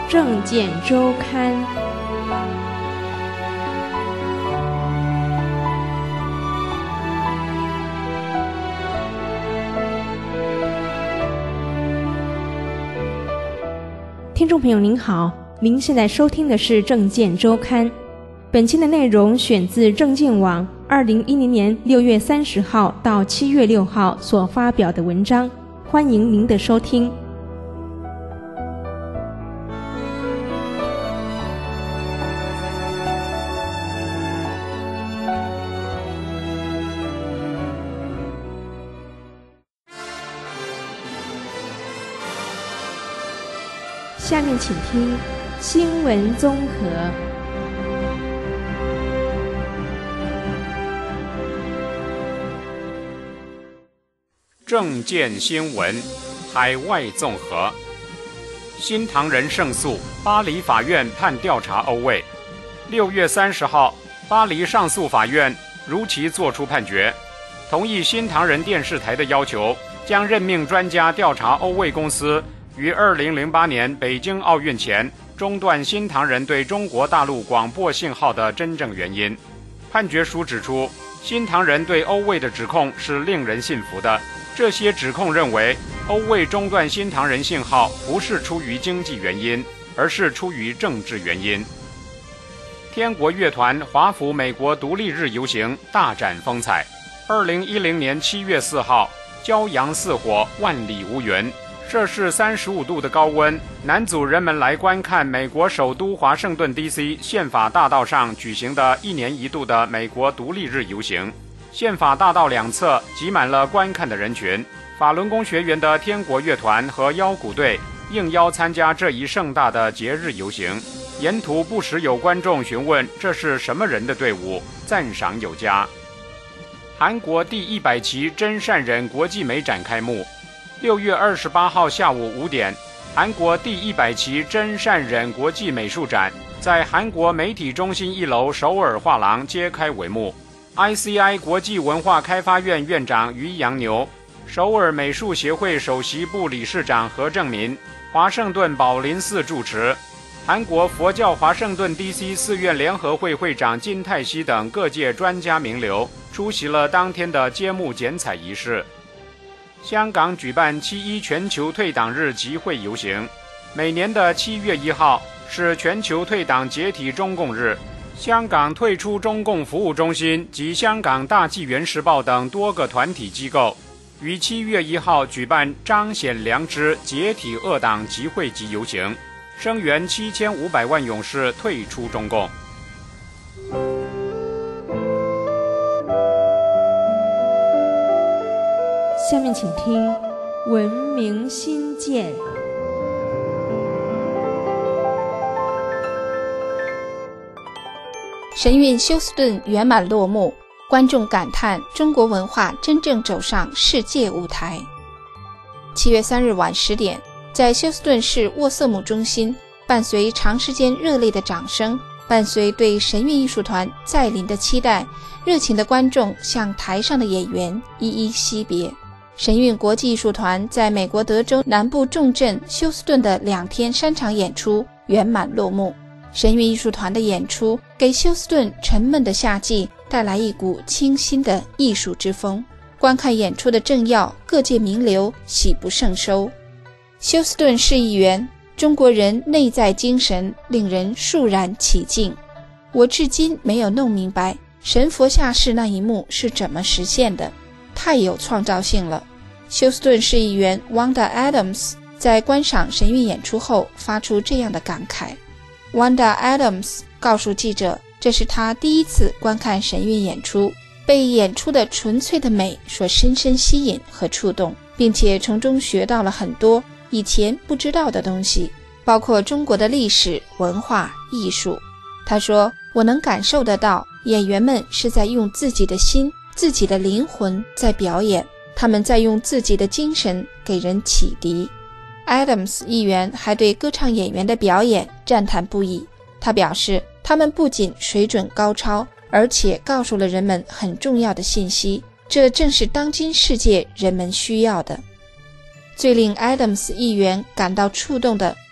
政见周刊。听众朋友您好，您现在收听的是政见周刊。本期的内容选自政见网2010年6月30号到7月6号所发表的文章，欢迎您的收听。下面请听新闻综合。 政见新闻，海外综合。新唐人胜诉，巴黎法院判调查欧卫。6月30号，巴黎上诉法院如期作出判决，同意新唐人电视台的要求，将任命专家调查欧卫公司于2008年北京奥运前中断新唐人对中国大陆广播信号的真正原因。判决书指出，新唐人对欧卫的指控是令人信服的。这些指控认为，欧卫中断新唐人信号不是出于经济原因，而是出于政治原因。天国乐团华府美国独立日游行大展风采。2010年7月4号，骄阳似火，万里无云。摄氏35度的高温，男组人们来观看美国首都华盛顿 DC 宪法大道上举行的1年1度的美国独立日游行。宪法大道两侧挤满了观看的人群。法轮功学员的天国乐团和腰鼓队应邀参加这一盛大的节日游行，沿途不时有观众询问这是什么人的队伍，赞赏有加。韩国第100期真善忍国际美展开幕。6月28号下午5点，韩国第100期真善忍国际美术展在韩国媒体中心1楼首尔画廊揭开帷幕。ICI 国际文化开发院院长于洋牛、首尔美术协会首席部理事长何正民、华盛顿宝林寺住持、韩国佛教华盛顿 DC 寺院联合会会长金泰熙等各界专家名流出席了当天的揭幕剪彩仪式。香港举办7·1全球退党日集会游行。每年的7月1号是全球退党解体中共日。香港退出中共服务中心及香港大纪元时报等多个团体机构于7月1号举办彰显良知解体恶党集会及游行，声援7500万勇士退出中共。 下面请听文明新建。 神韵休斯顿圆满落幕，观众感叹中国文化真正走上世界舞台。7月3日晚10点，在休斯顿市沃瑟姆中心，伴随长时间热烈的掌声，伴随对神韵艺术团再临的期待，热情的观众向台上的演员一一惜别。神韵国际艺术团在美国德州南部重镇休斯顿的2天3场演出圆满落幕。神韵艺术团的演出给休斯顿沉闷的夏季带来一股清新的艺术之风。观看演出的政要、各界名流喜不胜收。休斯顿市议员：中国人内在精神令人肃然起敬。我至今没有弄明白神佛下世那一幕是怎么实现的，太有创造性了。休斯顿市议员 Wanda Adams 在观赏神韵演出后发出这样的感慨。Wanda Adams 告诉记者，这是他第一次观看神韵演出，被演出的纯粹的美所深深吸引和触动，并且从中学到了很多以前不知道的东西，包括中国的历史、文化、艺术。他说，我能感受得到演员们是在用自己的心、自己的灵魂在表演，他们在用自己的精神给人启迪。Adams 议员还对歌唱演员的表演赞叹不已，他表示，他们不仅水准高超，而且告诉了人们很重要的信息，这正是当今世界人们需要的。最令 Adams 议员感到触动的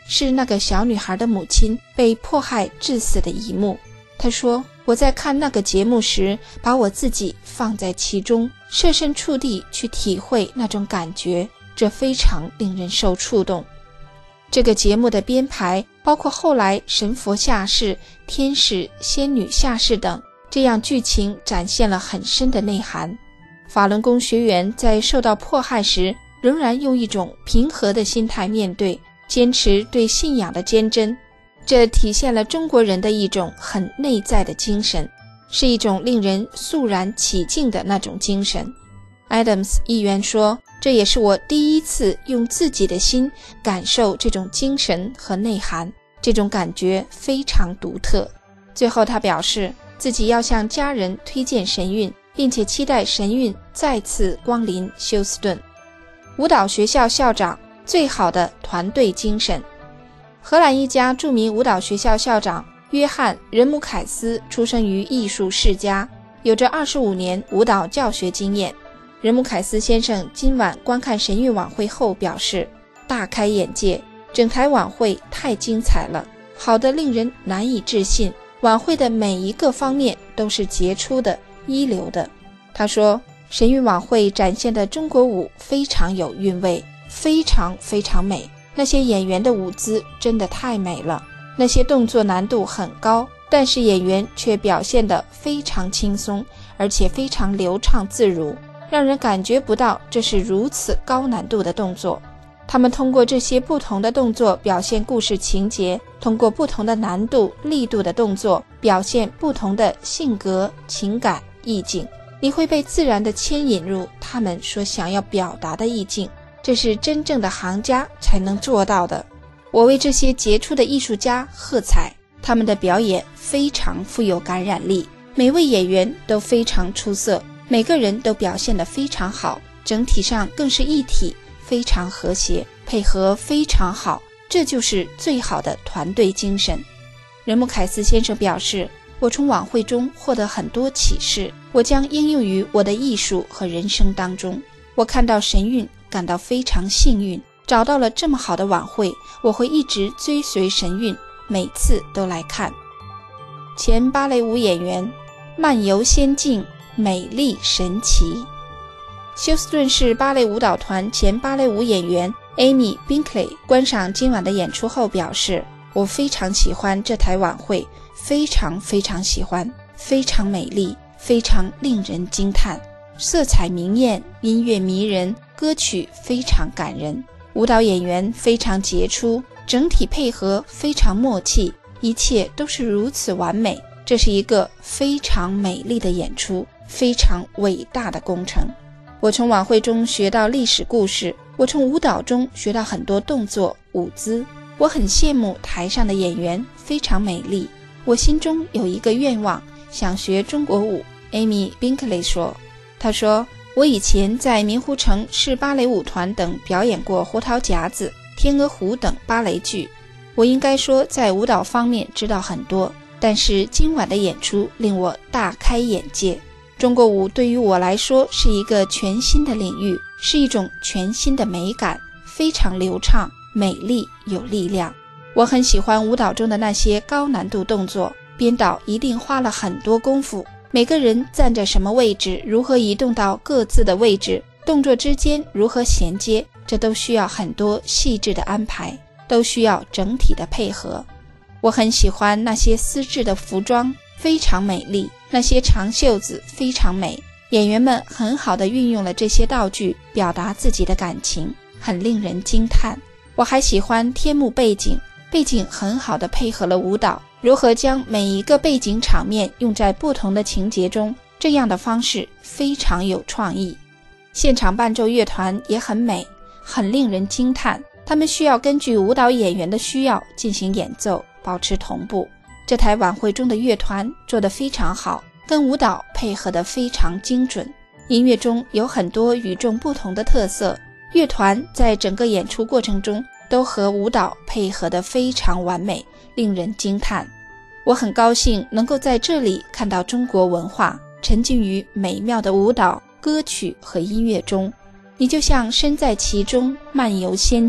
是那个小女孩的母亲被迫害致死的一幕。她说，我在看那个节目时，把我自己放在其中，设身处地去体会那种感觉，这非常令人受触动。这个节目的编排包括后来神佛下世、天使、仙女下世等，这样剧情展现了很深的内涵。法轮功学员在受到迫害时，仍然用一种平和的心态面对，坚持对信仰的坚贞，这体现了中国人的一种很内在的精神，是一种令人肃然起敬的那种精神。Adams 议员说，这也是我第一次用自己的心感受这种精神和内涵，这种感觉非常独特。最后他表示，自己要向家人推荐神韵，并且期待神韵再次光临休斯顿。舞蹈学校校长最好的团队精神。荷兰一家著名舞蹈学校校长约翰·任姆凯斯出生于艺术世家，有着25年舞蹈教学经验。任姆凯斯先生今晚观看神韵晚会后表示，大开眼界，整台晚会太精彩了，好得令人难以置信，晚会的每一个方面都是杰出的、一流的。他说，神韵晚会展现的中国舞非常有韵味，非常非常美，那些演员的舞姿真的太美了，那些动作难度很高，但是演员却表现得非常轻松，而且非常流畅自如，让人感觉不到这是如此高难度的动作。他们通过这些不同的动作表现故事情节，通过不同的难度、力度的动作表现不同的性格、情感、意境，你会被自然地牵引入他们所想要表达的意境，这是真正的行家才能做到的。我为这些杰出的艺术家喝彩，他们的表演非常富有感染力，每位演员都非常出色，每个人都表现得非常好，整体上更是一体，非常和谐，配合非常好，这就是最好的团队精神。任姆凯斯先生表示，我从晚会中获得很多启示，我将应用于我的艺术和人生当中。我看到神韵，感到非常幸运，找到了这么好的晚会，我会一直追随神韵，每次都来看。前芭蕾舞演员，漫游仙境，美丽神奇。休斯顿市芭蕾舞蹈团前芭蕾舞演员 Amy Binkley 观赏今晚的演出后表示，我非常喜欢这台晚会，非常非常喜欢，非常美丽，非常令人惊叹，色彩明艳，音乐迷人，歌曲非常感人，舞蹈演员非常杰出，整体配合非常默契，一切都是如此完美，这是一个非常美丽的演出，非常伟大的工程。我从晚会中学到历史故事，我从舞蹈中学到很多动作、舞姿，我很羡慕台上的演员，非常美丽。我心中有一个愿望，想学中国舞。 Amy Binkley 说，她说，我以前在明湖城市芭蕾舞团等表演过胡桃夹子、天鹅湖等芭蕾剧，我应该说在舞蹈方面知道很多，但是今晚的演出令我大开眼界。中国舞对于我来说是一个全新的领域，是一种全新的美感，非常流畅、美丽、有力量。我很喜欢舞蹈中的那些高难度动作，编导一定花了很多功夫，每个人站在什么位置，如何移动到各自的位置，动作之间如何衔接，这都需要很多细致的安排，都需要整体的配合。我很喜欢那些丝质的服装，非常美丽，那些长袖子非常美，演员们很好地运用了这些道具表达自己的感情，很令人惊叹。我还喜欢天幕背景，背景很好地配合了舞蹈，如何将每一个背景场面用在不同的情节中，这样的方式非常有创意。现场伴奏乐团也很美，很令人惊叹，他们需要根据舞蹈演员的需要进行演奏，保持同步。这台晚会中的乐团做得非常好，跟舞蹈配合得非常精准，音乐中有很多与众不同的特色，乐团在整个演出过程中都和舞蹈配合得非常完美，令人惊叹。我很高兴能够在这里看到中国文化，沉浸于美妙的舞蹈、歌曲和音乐中，你就像身在其中，漫游仙境，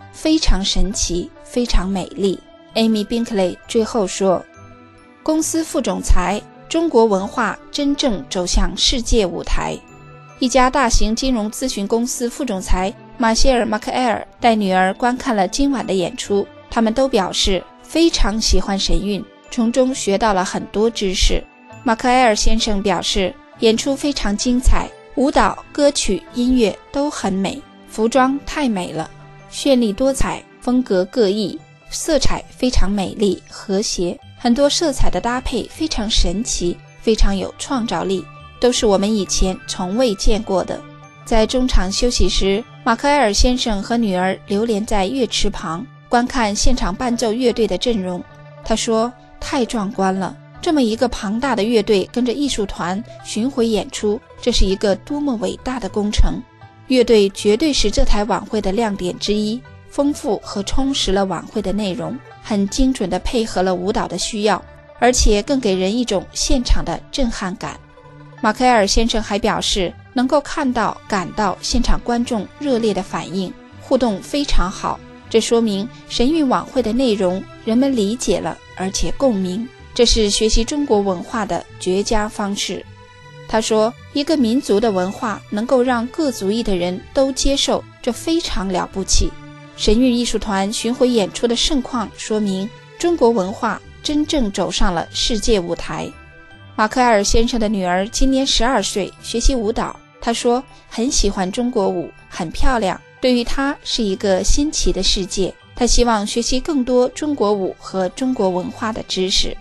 非常神奇，非常美丽。Amy Binkley 最后说，公司副总裁，中国文化真正走向世界舞台。一家大型金融咨询公司副总裁马歇尔·马克埃尔带女儿观看了今晚的演出，他们都表示非常喜欢神韵，从中学到了很多知识。马克埃尔先生表示，演出非常精彩，舞蹈、歌曲、音乐都很美，服装太美了，绚丽多彩，风格各异，色彩非常美丽和谐，很多色彩的搭配非常神奇，非常有创造力，都是我们以前从未见过的。在中场休息时，马克埃尔先生和女儿流连在乐池旁，观看现场伴奏乐队的阵容。他说，太壮观了，这么一个庞大的乐队跟着艺术团巡回演出，这是一个多么伟大的工程。乐队绝对是这台晚会的亮点之一，丰富和充实了晚会的内容，很精准地配合了舞蹈的需要，而且更给人一种现场的震撼感。马克埃尔先生还表示，能够看到、感到现场观众热烈的反应，互动非常好，这说明神韵晚会的内容人们理解了，而且共鸣，这是学习中国文化的绝佳方式。他说，一个民族的文化能够让各族裔的人都接受，这非常了不起。神韵艺术团巡回演出的盛况说明中国文化真正走上了世界舞台。马克埃尔先生的女儿今年12岁，学习舞蹈。她说很喜欢中国舞，很漂亮，对于她是一个新奇的世界。她希望学习更多中国舞和中国文化的知识。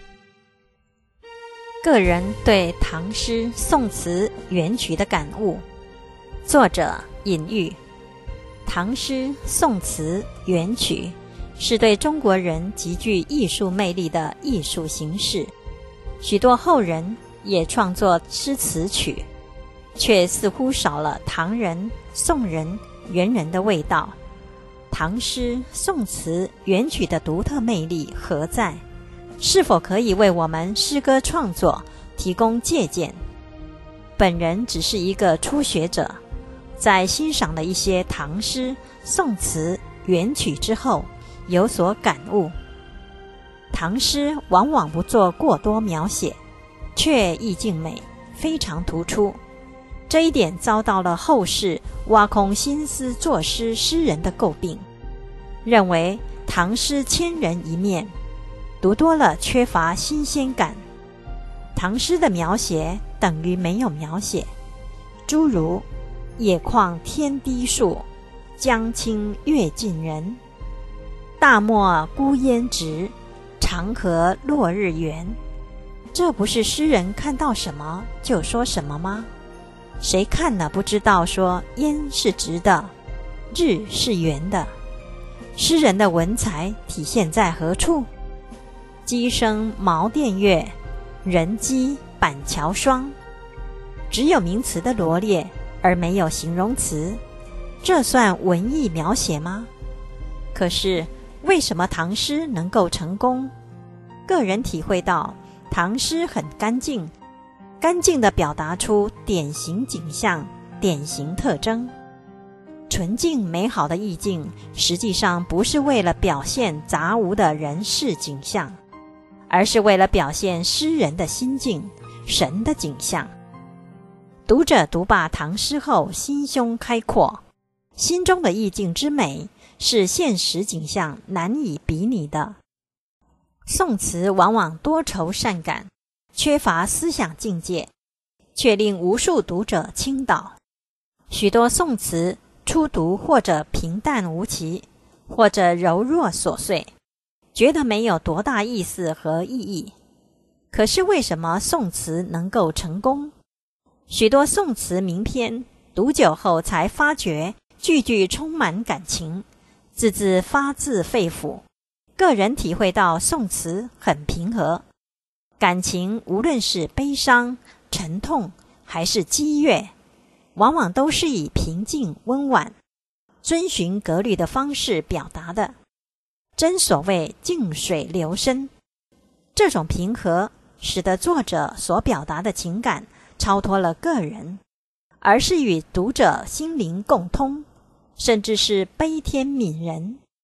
个人对唐诗宋词元曲的感悟，作者隐喻。唐诗宋词元曲是对中国人极具艺术魅力的艺术形式，许多后人也创作诗词曲，却似乎少了唐人、宋人、元人的味道。唐诗宋词元曲的独特魅力何在？是否可以为我们诗歌创作提供借鉴？本人只是一个初学者，在欣赏了一些唐诗宋词元曲之后有所感悟。唐诗往往不做过多描写，却意境美，非常突出，这一点遭到了后世挖空心思作诗诗人的诟病，认为唐诗千人一面，读多了缺乏新鲜感。唐诗的描写等于没有描写，诸如野旷天低树，江清月近人，大漠孤烟直，长河落日圆。这不是诗人看到什么就说什么吗？谁看了不知道说烟是直的，日是圆的？诗人的文采体现在何处？鸡声茅店月，人迹板桥霜。只有名词的罗列，而没有形容词，这算文艺描写吗？可是为什么唐诗能够成功？个人体会到唐诗很干净，干净地表达出典型景象、典型特征。纯净美好的意境实际上不是为了表现杂无的人事景象，而是为了表现诗人的心境、神的景象。读者读罢唐诗后心胸开阔，心中的意境之美是现实景象难以比拟的。宋词往往多愁善感，缺乏思想境界，却令无数读者倾倒。许多宋词初读或者平淡无奇，或者柔弱琐碎，觉得没有多大意思和意义。可是为什么宋词能够成功？许多宋词名篇读久后才发觉句句充满感情，字字发自肺腑。个人体会到宋词很平和，感情无论是悲伤、沉痛还是激越，往往都是以平静温婉、遵循格律的方式表达的。真所谓静水流深，这种平和使得作者所表达的情感超脱了个人，而是与读者心灵共通，甚至是悲天悯人。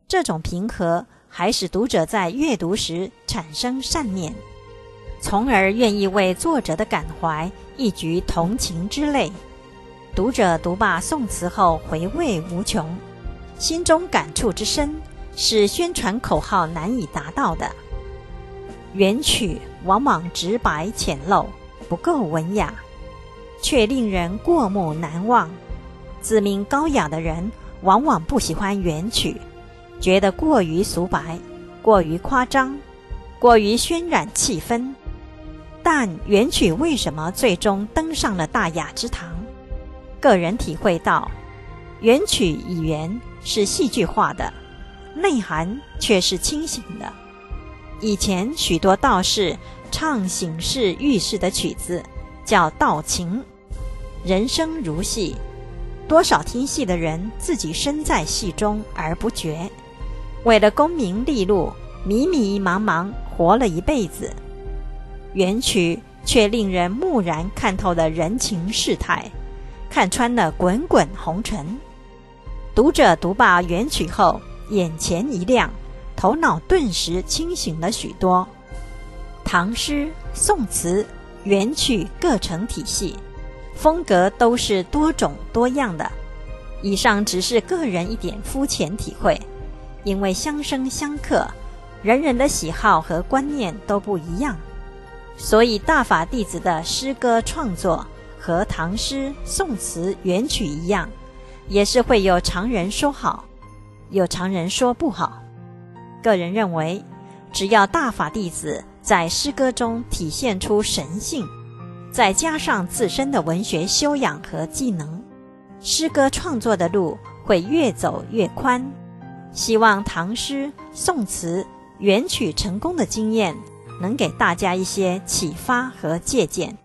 这种平和还使读者在阅读时产生善念，从而愿意为作者的感怀一举同情之泪。读者读罢宋词后回味无穷，心中感触之深，是宣传口号难以达到的。元曲往往直白浅陋，不够文雅，却令人过目难忘。自命高雅的人往往不喜欢元曲，觉得过于俗白，过于夸张，过于渲染气氛。但元曲为什么最终登上了大雅之堂？个人体会到，元曲语言是戏剧化的，内涵却是清醒的。以前许多道士唱醒世喻世的曲子叫道情，人生如戏，多少听戏的人自己身在戏中而不觉，为了功名利禄迷迷茫茫活了一辈子。元曲却令人蓦然看透了人情世态，看穿了滚滚红尘。读者读罢元曲后，眼前一亮，头脑顿时清醒了许多。唐诗、宋词、元曲各成体系，风格都是多种多样的。以上只是个人一点肤浅体会，因为相生相克，人人的喜好和观念都不一样，所以大法弟子的诗歌创作和唐诗、宋词、元曲一样，也是会有常人说好，有常人说不好。个人认为，只要大法弟子在诗歌中体现出神性，再加上自身的文学修养和技能，诗歌创作的路会越走越宽。希望唐诗、宋词、元曲成功的经验能给大家一些启发和借鉴。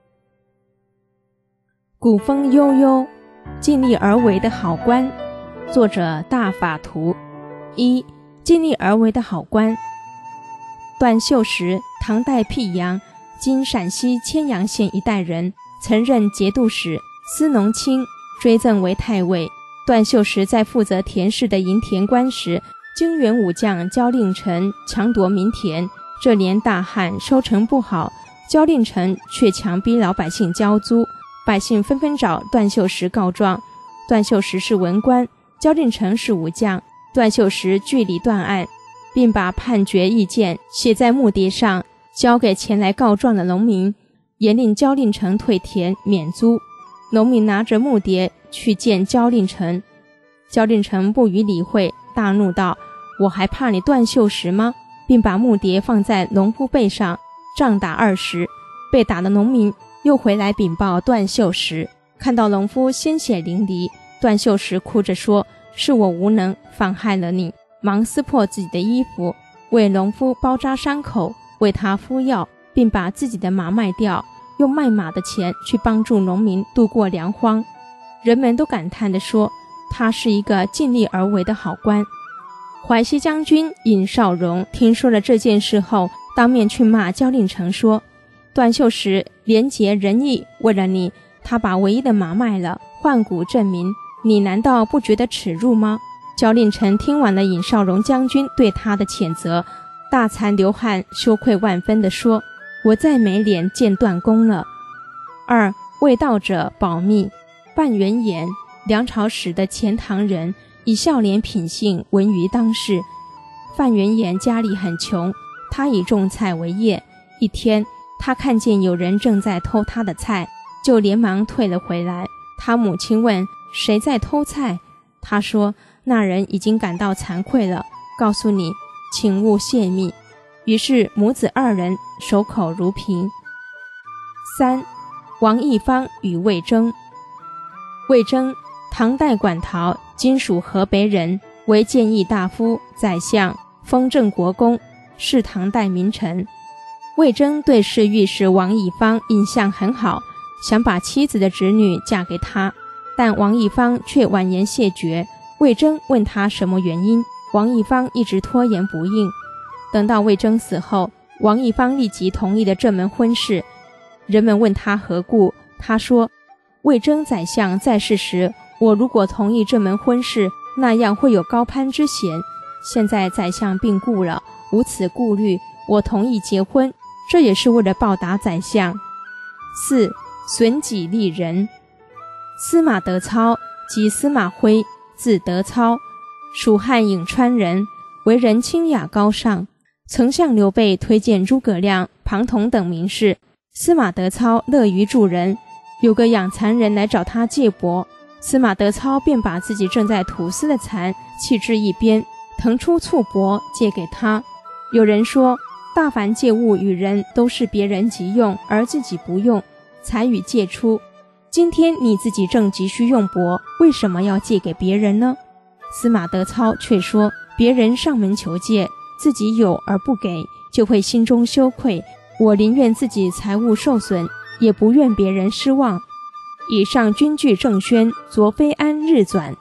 古风悠悠，尽力而为的好官。作者大法图。一、尽力而为的好官。段秀实，唐代辟阳（今陕西千阳县一带人），曾任节度使、司农卿，追赠为太尉。段秀实在负责田氏的营田官时，经原武将焦令成强夺民田。这年大旱，收成不好，焦令成却强逼老百姓交租，百姓纷纷找段秀实告状。段秀实是文官，焦令成是武将。段秀实据理断案，并把判决意见写在木牒上，交给前来告状的农民，严令焦令成退田免租。农民拿着木牒去见焦令成，焦令成不予理会，大怒道：“我还怕你段秀实吗？”并把木牒放在农夫背上，杖打20。被打的农民又回来禀报段秀实，看到农夫鲜血淋漓，段秀实哭着说：“是我无能，妨害了你。”忙撕破自己的衣服，为农夫包扎伤口，为他敷药，并把自己的马卖掉，用卖马的钱去帮助农民度过粮荒。人们都感叹地说，他是一个尽力而为的好官。淮西将军尹绍荣听说了这件事后，当面去骂焦令成说：“段秀实廉洁仁义，为了你，他把唯一的马卖了，换骨证明，你难道不觉得耻辱吗？”焦令成听完了尹绍荣将军对他的谴责，大惭流汗，羞愧万分地说：“我再没脸见段公了。”2. 为道者保密。范元衍，梁朝时的钱塘人，以孝廉品性闻于当世。范元衍家里很穷，他以种菜为业。一天，他看见有人正在偷他的菜，就连忙退了回来。他母亲问：“谁在偷菜？”他说：“那人已经感到惭愧了，告诉你，请勿泄密。”于是母子2人守口如瓶。3. 王义方与魏征。魏征，唐代馆陶，今属河北人，为谏议大夫、宰相，封郑国公，是唐代名臣。魏征对侍御史王义方印象很好，想把妻子的侄女嫁给他，但王义方却婉言谢绝。魏征问他什么原因，王义方一直拖延不应。等到魏征死后，王义方立即同意了这门婚事。人们问他何故，他说：“魏征宰相在世时，我如果同意这门婚事，那样会有高攀之嫌。 现在宰相病故了，无此顾虑，我同意结婚，这也是为了报答宰相。4. 损己利人。司马德操即司马徽，字德操，蜀汉颍川人，为人清雅高尚，曾向刘备推荐诸葛亮、庞统等名士。司马德操乐于助人，有个养蚕人来找他借帛，司马德操便把自己正在吐丝的蚕弃至一边，腾出簇帛借给他。有人说，大凡借物与人都是别人急用而自己不用，才与借出。今天你自己正急需用帛，为什么要借给别人呢？司马德操却说，别人上门求借，自己有而不给，就会心中羞愧，我宁愿自己财物受损，也不愿别人失望。以上均据郑轩、左飞安日纂。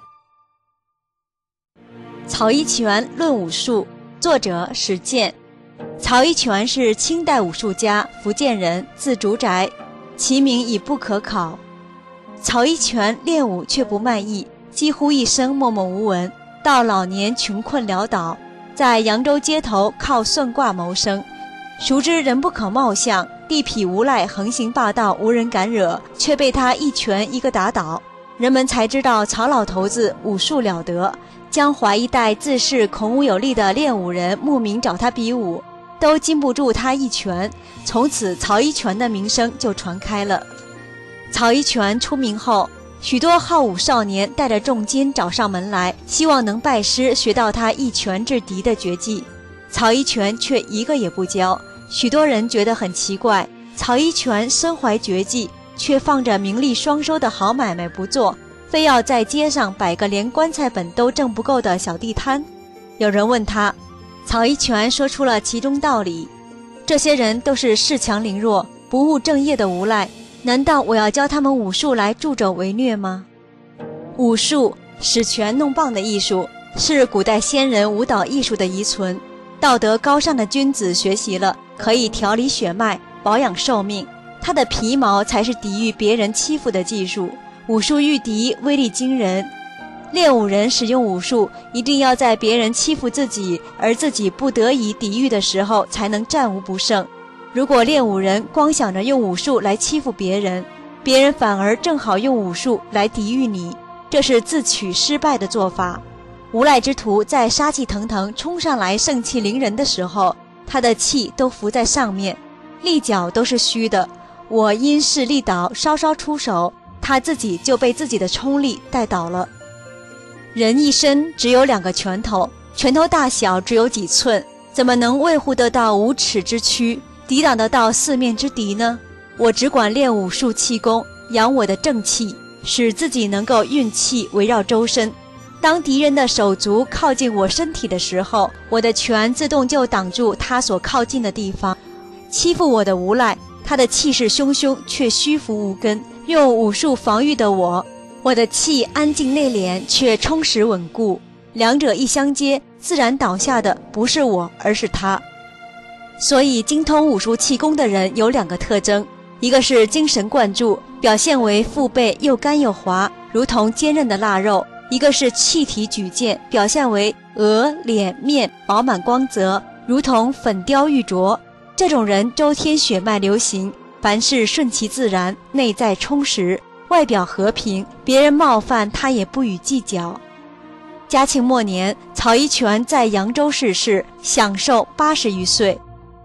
曹一拳论武术，作者史健。曹一拳是清代武术家，福建人，字竹宅，其名已不可考。曹一拳练武却不卖艺，几乎一生默默无闻，到老年穷困潦倒，在扬州街头靠算卦谋生。孰知人不可貌相，地痞无赖横行霸道，无人敢惹，却被他一拳一个打倒。人们才知道曹老头子武术了得，江淮一带自恃孔武有力的练武人慕名找他比武，都禁不住他一拳，从此曹一拳的名声就传开了。曹一拳出名后，许多好武少年带着重金找上门来，希望能拜师学到他一拳制敌的绝技。曹一拳却一个也不教，许多人觉得很奇怪，曹一拳身怀绝技，却放着名利双收的好买卖不做，非要在街上摆个连棺材本都挣不够的小地摊。有人问他，曹一拳说出了其中道理，这些人都是恃强凌弱、不务正业的无赖，难道我要教他们武术来助纣为虐吗？武术，使拳弄棒的艺术，是古代先人舞蹈艺术的遗存，道德高尚的君子学习了，可以调理血脉，保养寿命。他的皮毛才是抵御别人欺负的技术。武术御敌，威力惊人。练武人使用武术，一定要在别人欺负自己，而自己不得已抵御的时候，才能战无不胜。如果练武人光想着用武术来欺负别人，别人反而正好用武术来抵御你，这是自取失败的做法。无赖之徒在杀气腾腾冲上来盛气凌人的时候，他的气都浮在上面，力脚都是虚的，我因势利导，稍稍出手，他自己就被自己的冲力带倒了。人一身只有2个拳头，拳头大小只有几寸，怎么能维护得到无尺之躯，抵挡得到四面之敌呢？我只管练武术气功，养我的正气，使自己能够运气围绕周身。当敌人的手足靠近我身体的时候，我的拳自动就挡住他所靠近的地方。欺负我的无赖，他的气势汹汹，却虚浮无根，用武术防御的我的气安静内敛，却充实稳固。两者一相接，自然倒下的不是我，而是他。所以精通武术气功的人有2个特征，一个是精神灌注，表现为腹背又干又滑，如同坚韧的腊肉；一个是气体举荐，表现为额、脸、面饱满光泽，如同粉雕玉琢。这种人周天血脉流行，凡事顺其自然，内在充实，外表和平，别人冒犯他也不予计较。嘉庆末年，曹一拳在扬州逝世，享寿80余岁。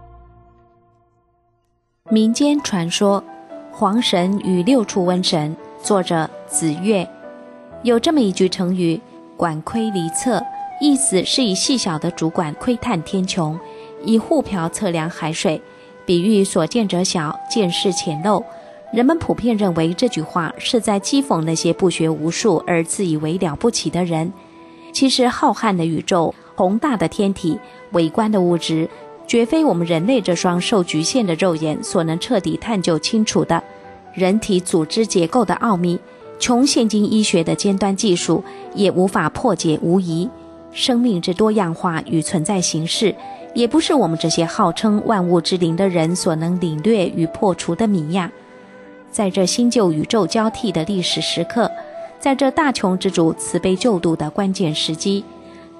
民间传说黄神与6处瘟神，作者子越。有这么一句成语，管窥离测，意思是以细小的主管窥探天穹，以护瓢测量海水，比喻所见者小，见识浅陋。人们普遍认为这句话是在讥讽那些不学无术而自以为了不起的人。其实浩瀚的宇宙，宏大的天体，微观的物质，绝非我们人类这双受局限的肉眼所能彻底探究清楚的。人体组织结构的奥秘，穷现今医学的尖端技术也无法破解无疑。生命之多样化与存在形式，也不是我们这些号称万物之灵的人所能领略与破除的谜呀。在这新旧宇宙交替的历史时刻，在这大穷之主慈悲救度的关键时机，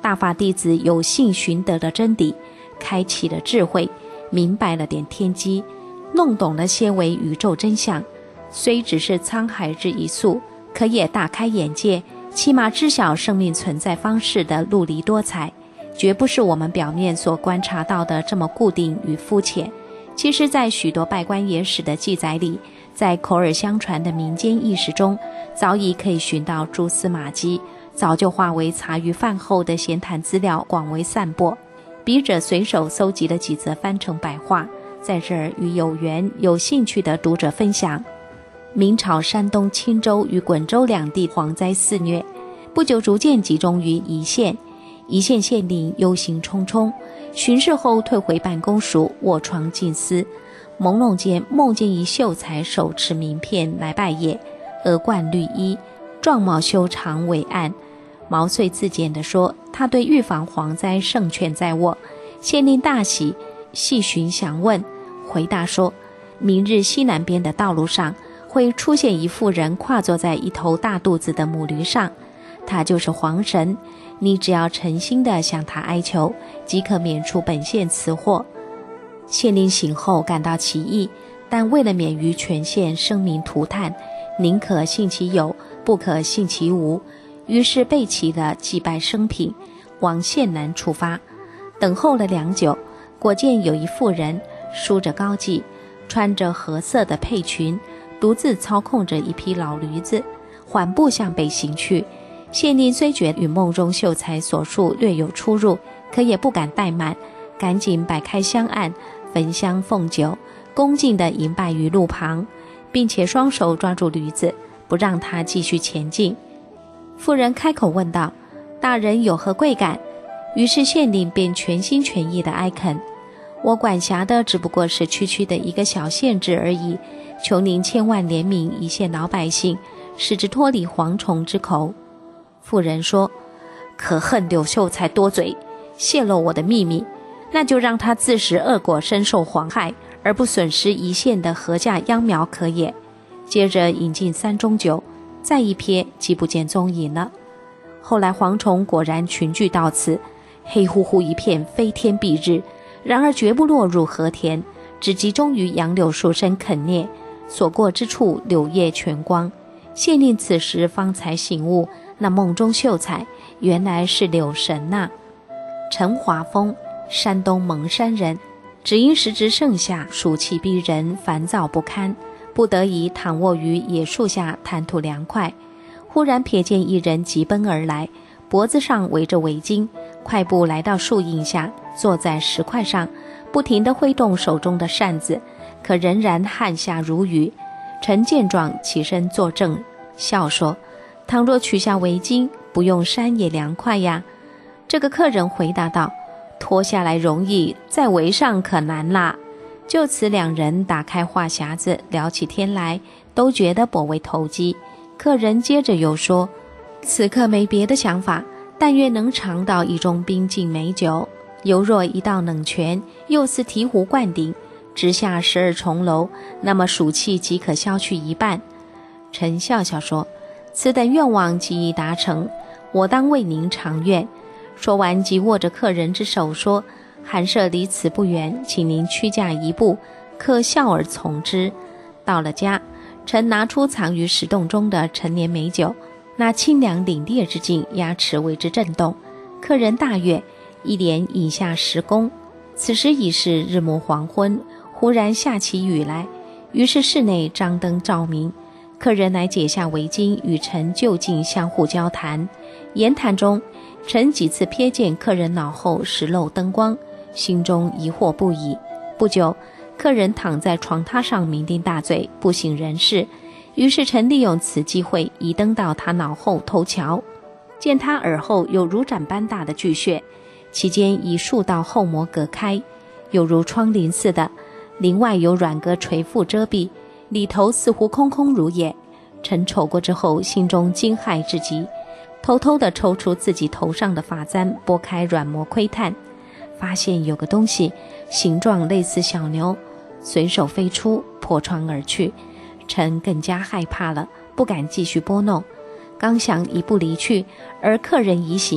大法弟子有幸寻得了真理，开启了智慧，明白了点天机，弄懂了些微宇宙真相，虽只是沧海之一粟，可也大开眼界，起码知晓生命存在方式的陆离多彩，绝不是我们表面所观察到的这么固定与肤浅。其实在许多拜官野史的记载里，在口耳相传的民间意识中，早已可以寻到蛛丝马迹，早就化为茶余饭后的闲谈资料，广为散播。笔者随手搜集了几则翻成白话，在这儿与有缘有兴趣的读者分享。明朝山东青州与滚州两地蝗灾肆虐，不久逐渐集中于颐县。颐县县令忧心忡忡，巡视后退回办公署，卧床静思。朦胧间梦见一秀才手持名片来拜谒，额冠绿衣，状貌修长伟岸，毛遂自荐地说他对预防蝗灾胜券在握。县令大喜，细询详问，回答说明日西南边的道路上会出现一妇人跨坐在一头大肚子的母驴上，她就是黄神，你只要诚心地向她哀求，即可免除本县此祸。县令醒后感到奇异，但为了免于全县声名涂炭，宁可信其有，不可信其无，于是备齐了祭拜生品，往县南出发。等候了良久，果见有一妇人梳着高髻，穿着褐色的佩裙，独自操控着一匹老驴子，缓步向北行去。县令虽觉与梦中秀才所述略有出入，可也不敢怠慢，赶紧摆开香案，焚香奉酒，恭敬地迎拜于路旁，并且双手抓住驴子，不让他继续前进。妇人开口问道：大人有何贵干？于是县令便全心全意地哀恳：我管辖的只不过是区区的一个小县治而已，求您千万怜悯一县老百姓，使之脱离蝗虫之口。妇人说：可恨柳秀才多嘴，泄露我的秘密，那就让他自食恶果，深受蝗害，而不损失一县的禾稼秧苗可也。接着引进3盅酒，再一瞥即不见踪影了。后来蝗虫果然群聚到此，黑乎乎一片，飞天蔽日，然而绝不落入禾田，只集中于杨柳树身啃啮，所过之处柳叶全光。县令此时方才醒悟，那梦中秀才原来是柳神呐。陈华峰，山东蒙山人，只因时值盛夏，暑气逼人，烦躁不堪，不得已躺卧于野树下谈吐凉快。忽然瞥见一人急奔而来，脖子上围着围巾，快步来到树荫下，坐在石块上，不停地挥动手中的扇子，可仍然汗下如雨。陈见状起身作证，笑说：倘若取下围巾，不用扇也凉快呀。这个客人回答道：脱下来容易，再围上可难啦。就此两人打开话匣子，聊起天来，都觉得颇为投机。客人接着又说：此刻没别的想法，但愿能尝到一盅冰静美酒，犹若一道冷泉，又似醍醐灌顶，直下12重楼，那么暑气即可消去一半。陈笑笑说：此等愿望既已达成，我当为您偿愿。说完即握着客人之手说：寒舍离此不远，请您屈驾一步，客笑而从之。到了家，陈拿出藏于石洞中的陈年美酒，那清凉凛冽之境，牙齿为之震动。客人大悦，一连饮下10盅。此时已是日暮黄昏，忽然下起雨来，于是室内张灯照明。客人乃解下围巾，与陈就近相互交谈。言谈中，陈几次瞥见客人脑后时漏灯光，心中疑惑不已。不久，客人躺在床榻上酩酊大醉，不省人事。于是陈利用此机会移灯到他脑后偷瞧，见他耳后有如盏般大的巨穴，其间以数道后膜隔开，有如窗棂似的，另外有软革垂覆遮蔽，里头似乎空空如也。陈瞅过之后，心中惊骇至极，偷偷地抽出自己头上的发簪，拨开软膜窥探，发现有个东西形状类似小牛，随手飞出，破窗而去。陈更加害怕了，不敢继续拨弄，刚想一步离去，而客人已醒，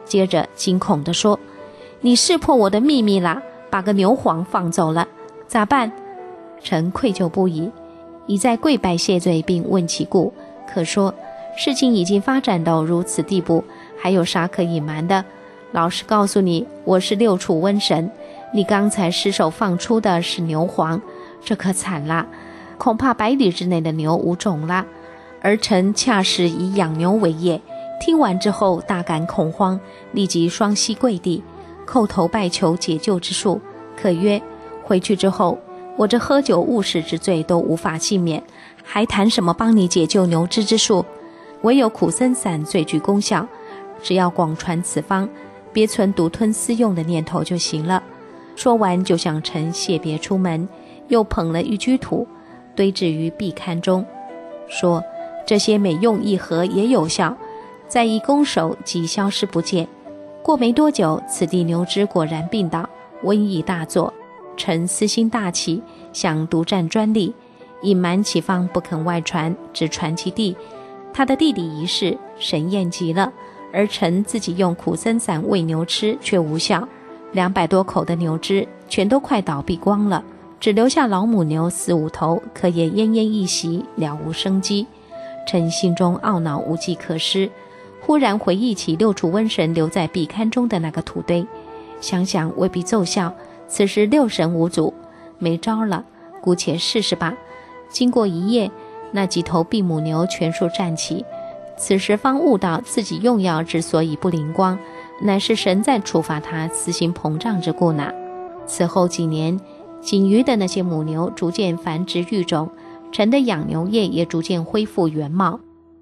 接着惊恐地说：你识破我的秘密啦，把个牛黄放走了，咋办？臣愧疚不已，一再跪拜谢罪，并问其故。可说事情已经发展到如此地步，还有啥可隐瞒的？老实告诉你，我是六畜瘟神，你刚才失手放出的是牛黄，这可惨啦，恐怕100里之内的牛无种啦。而臣恰是以养牛为业。听完之后大感恐慌，立即双膝跪地，叩头拜求解救之术。可曰：回去之后，我这喝酒误事之罪都无法幸免，还谈什么帮你解救牛只之术？唯有苦参散最具功效，只要广传此方，别存独吞私用的念头就行了。说完就向臣谢别出门，又捧了一居土堆置于壁龛中，说这些每用一盒也有效，再一攻守即消失不见。过没多久，此地牛只果然病倒，瘟疫大作。臣私心大起，想独占专利，隐瞒其方不肯外传，只传其弟。他的弟弟一试，神验极了，而臣自己用苦参散喂牛吃却无效，200多口的牛只全都快倒闭光了，只留下老母牛4、5头，可也奄奄一息，了无生机。臣心中懊恼无计可施，忽然回忆起六畜瘟神留在壁龛中的那个土堆，想想未必奏效，此时6神无阻，没招了，姑且试试吧。经过一夜，那几头病母牛全数站起，此时方悟到自己用药之所以不灵光，乃是神在处罚他私心膨胀之故呢。此后几年，仅余的那些母牛逐渐繁殖育种，臣的养牛业也逐渐恢复原貌。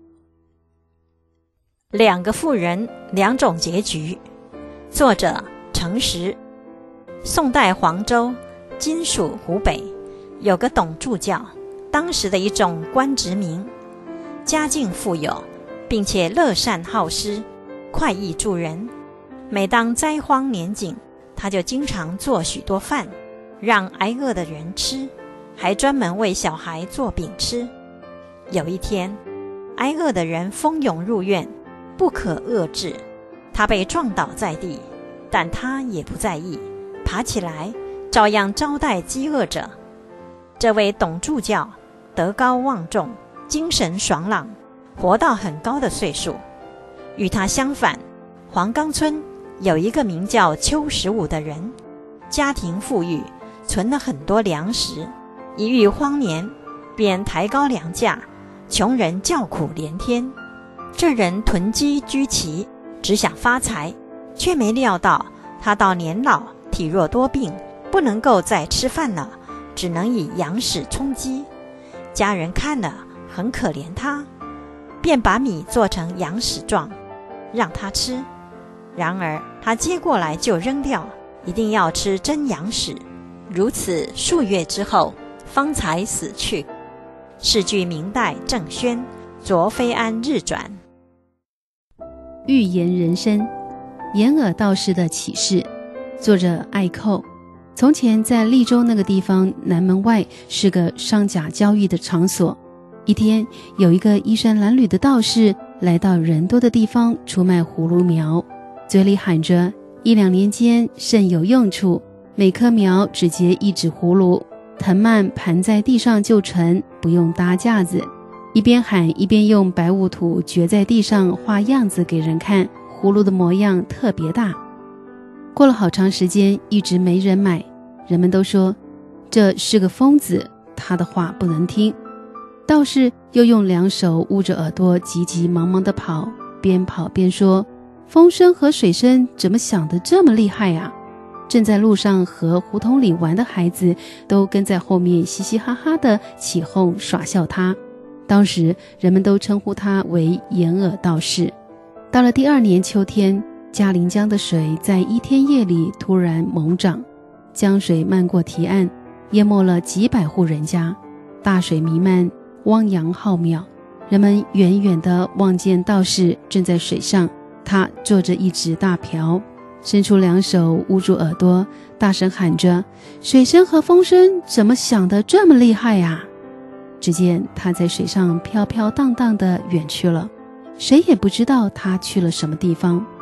2个妇人2种结局，作者程实。宋代黄州（今属湖北）有个董助教，当时的一种官职名，家境富有，并且乐善好施，快意助人。每当灾荒年景，他就经常做许多饭，让挨饿的人吃，还专门为小孩做饼吃。有一天，挨饿的人蜂拥入院，不可遏制，他被撞倒在地，但他也不在意，爬起来照样招待饥饿者。这位董助教德高望重，精神爽朗，活到很高的岁数。与他相反，黄冈村有一个名叫邱十五的人，家庭富裕，存了很多粮食，一遇荒年便抬高粮价，穷人叫苦连天。这人囤积居奇，只想发财，却没料到他到年老，体弱多病，不能够再吃饭了，只能以羊屎充饥。家人看了很可怜他，便把米做成羊屎状让他吃，然而他接过来就扔掉，一定要吃真羊屎。如此数月之后，方才死去。是据明代郑轩《卓非安日传》。 寓言人生，掩耳道士的启示，作者艾寇。从前在利州那个地方南门外是个上甲交易的场所。一天，有一个衣衫褴褛的道士来到人多的地方出卖葫芦苗，嘴里喊着1、2年间甚有用处，每棵苗只结1指葫芦，藤蔓盘在地上就成，不用搭架子。一边喊一边用白雾土掘在地上画样子给人看，葫芦的模样特别大。过了好长时间，一直没人买，人们都说这是个疯子，他的话不能听。道士又用2手捂着耳朵，急急忙忙地跑，边跑边说：风声和水声怎么想得这么厉害啊？正在路上和胡同里玩的孩子都跟在后面嘻嘻哈哈地起哄耍笑他。当时人们都称呼他为掩耳道士。到了第2年秋天，嘉陵江的水在1天夜里突然猛涨，江水漫过堤岸，淹没了几百户人家，大水弥漫，汪洋浩渺。人们远远地望见道士正在水上，他坐着一只大瓢，伸出2手捂住耳朵，大声喊着：水声和风声怎么想得这么厉害呀？只见他在水上飘飘荡荡地远去了，谁也不知道他去了什么地方。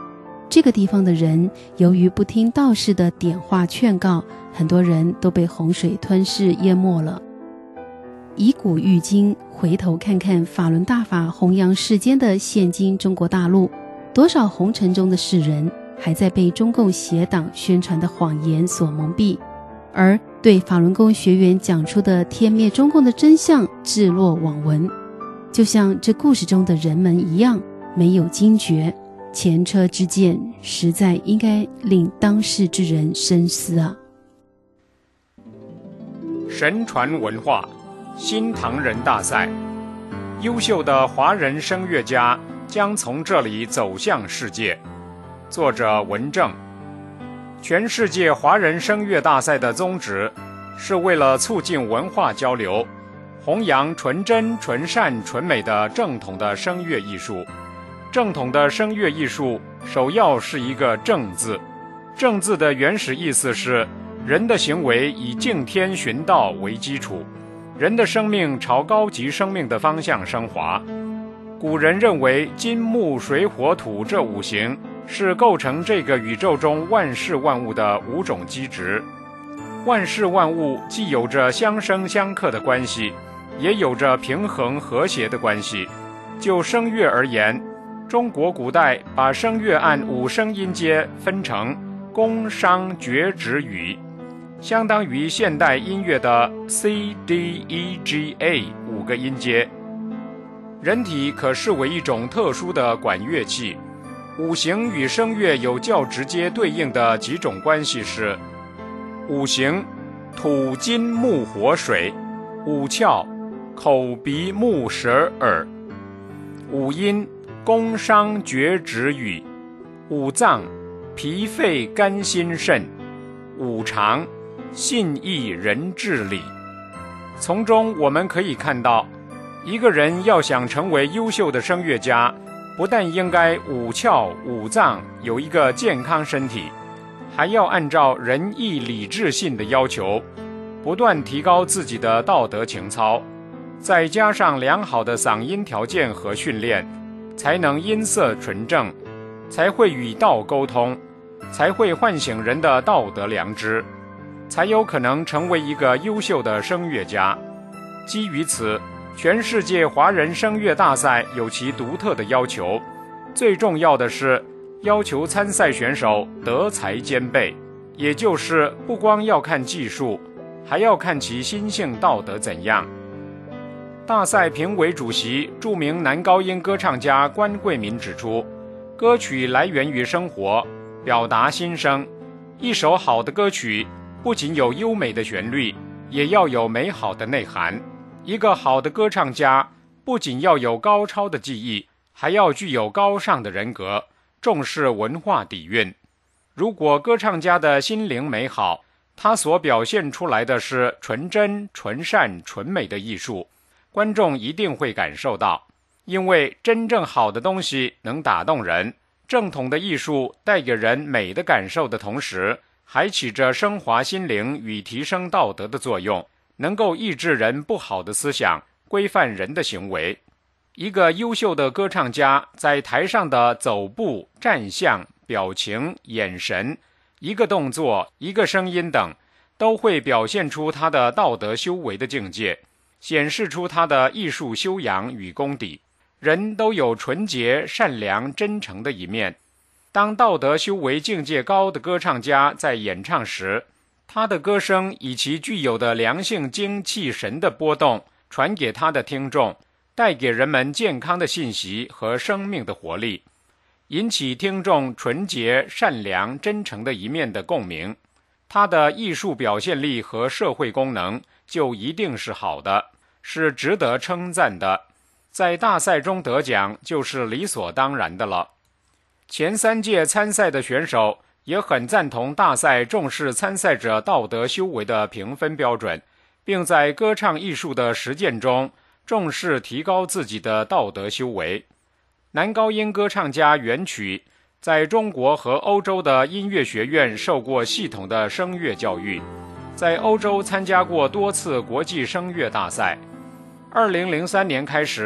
这个地方的人由于不听道士的点化劝告，很多人都被洪水吞噬淹没了。以古喻今，回头看看法轮大法弘扬世间的现今中国大陆，多少红尘中的世人还在被中共邪党宣传的谎言所蒙蔽，而对法轮功学员讲出的天灭中共的真相置若罔闻，就像这故事中的人们一样，没有惊觉。前车之鉴，实在应该令当世之人深思啊！ 神传文化新唐人大赛，优秀的华人声乐家将从这里走向世界。作者文正。全世界华人声乐大赛的宗旨是为了促进文化交流，弘扬纯真、纯善、纯美的正统的声乐艺术。正统的声乐艺术首要是一个正字，正字的原始意思是人的行为以敬天寻道为基础，人的生命朝高级生命的方向升华。古人认为金木水火土这五行是构成这个宇宙中万事万物的五种基质。万事万物既有着相生相克的关系，也有着平衡和谐的关系。就声乐而言，中国古代把声乐按五声音阶分成宫、商、角、徵、羽，相当于现代音乐的 C、D、E、G、A 五个音阶。人体可视为一种特殊的管乐器，五行与声乐有较直接对应的几种关系是：五行土、金、木、火、水；五窍口、鼻、目、舌、耳；五阴宫、商、角、徵、羽；五脏脾、肺、肝、心、肾；五常信、义、仁、智、礼。从中我们可以看到，一个人要想成为优秀的声乐家，不但应该五窍五脏有一个健康身体，还要按照仁义礼智信的要求，不断提高自己的道德情操，再加上良好的嗓音条件和训练，才能音色纯正，才会与道沟通，才会唤醒人的道德良知，才有可能成为一个优秀的声乐家。基于此，全世界华人声乐大赛有其独特的要求，最重要的是要求参赛选手德才兼备，也就是不光要看技术，还要看其心性道德怎样。大赛评委主席著名男高音歌唱家关贵民指出，歌曲来源于生活，表达心声。一首好的歌曲不仅有优美的旋律，也要有美好的内涵。一个好的歌唱家不仅要有高超的技艺，还要具有高尚的人格，重视文化底蕴。如果歌唱家的心灵美好，他所表现出来的是纯真、纯善、纯美的艺术，观众一定会感受到。因为真正好的东西能打动人，正统的艺术带给人美的感受的同时，还起着升华心灵与提升道德的作用，能够抑制人不好的思想，规范人的行为。一个优秀的歌唱家在台上的走步、站相、表情、眼神，一个动作、一个声音等，都会表现出他的道德修为的境界，显示出他的艺术修养与功底。人都有纯洁、善良、真诚的一面。当道德修为境界高的歌唱家在演唱时，他的歌声以其具有的良性精气神的波动传给他的听众，带给人们健康的信息和生命的活力，引起听众纯洁、善良、真诚的一面的共鸣。他的艺术表现力和社会功能就一定是好的，是值得称赞的，在大赛中得奖就是理所当然的了。前3届参赛的选手也很赞同大赛重视参赛者道德修为的评分标准，并在歌唱艺术的实践中重视提高自己的道德修为。男高音歌唱家袁曲在中国和欧洲的音乐学院受过系统的声乐教育，在欧洲参加过多次国际声乐大赛。2003年开始，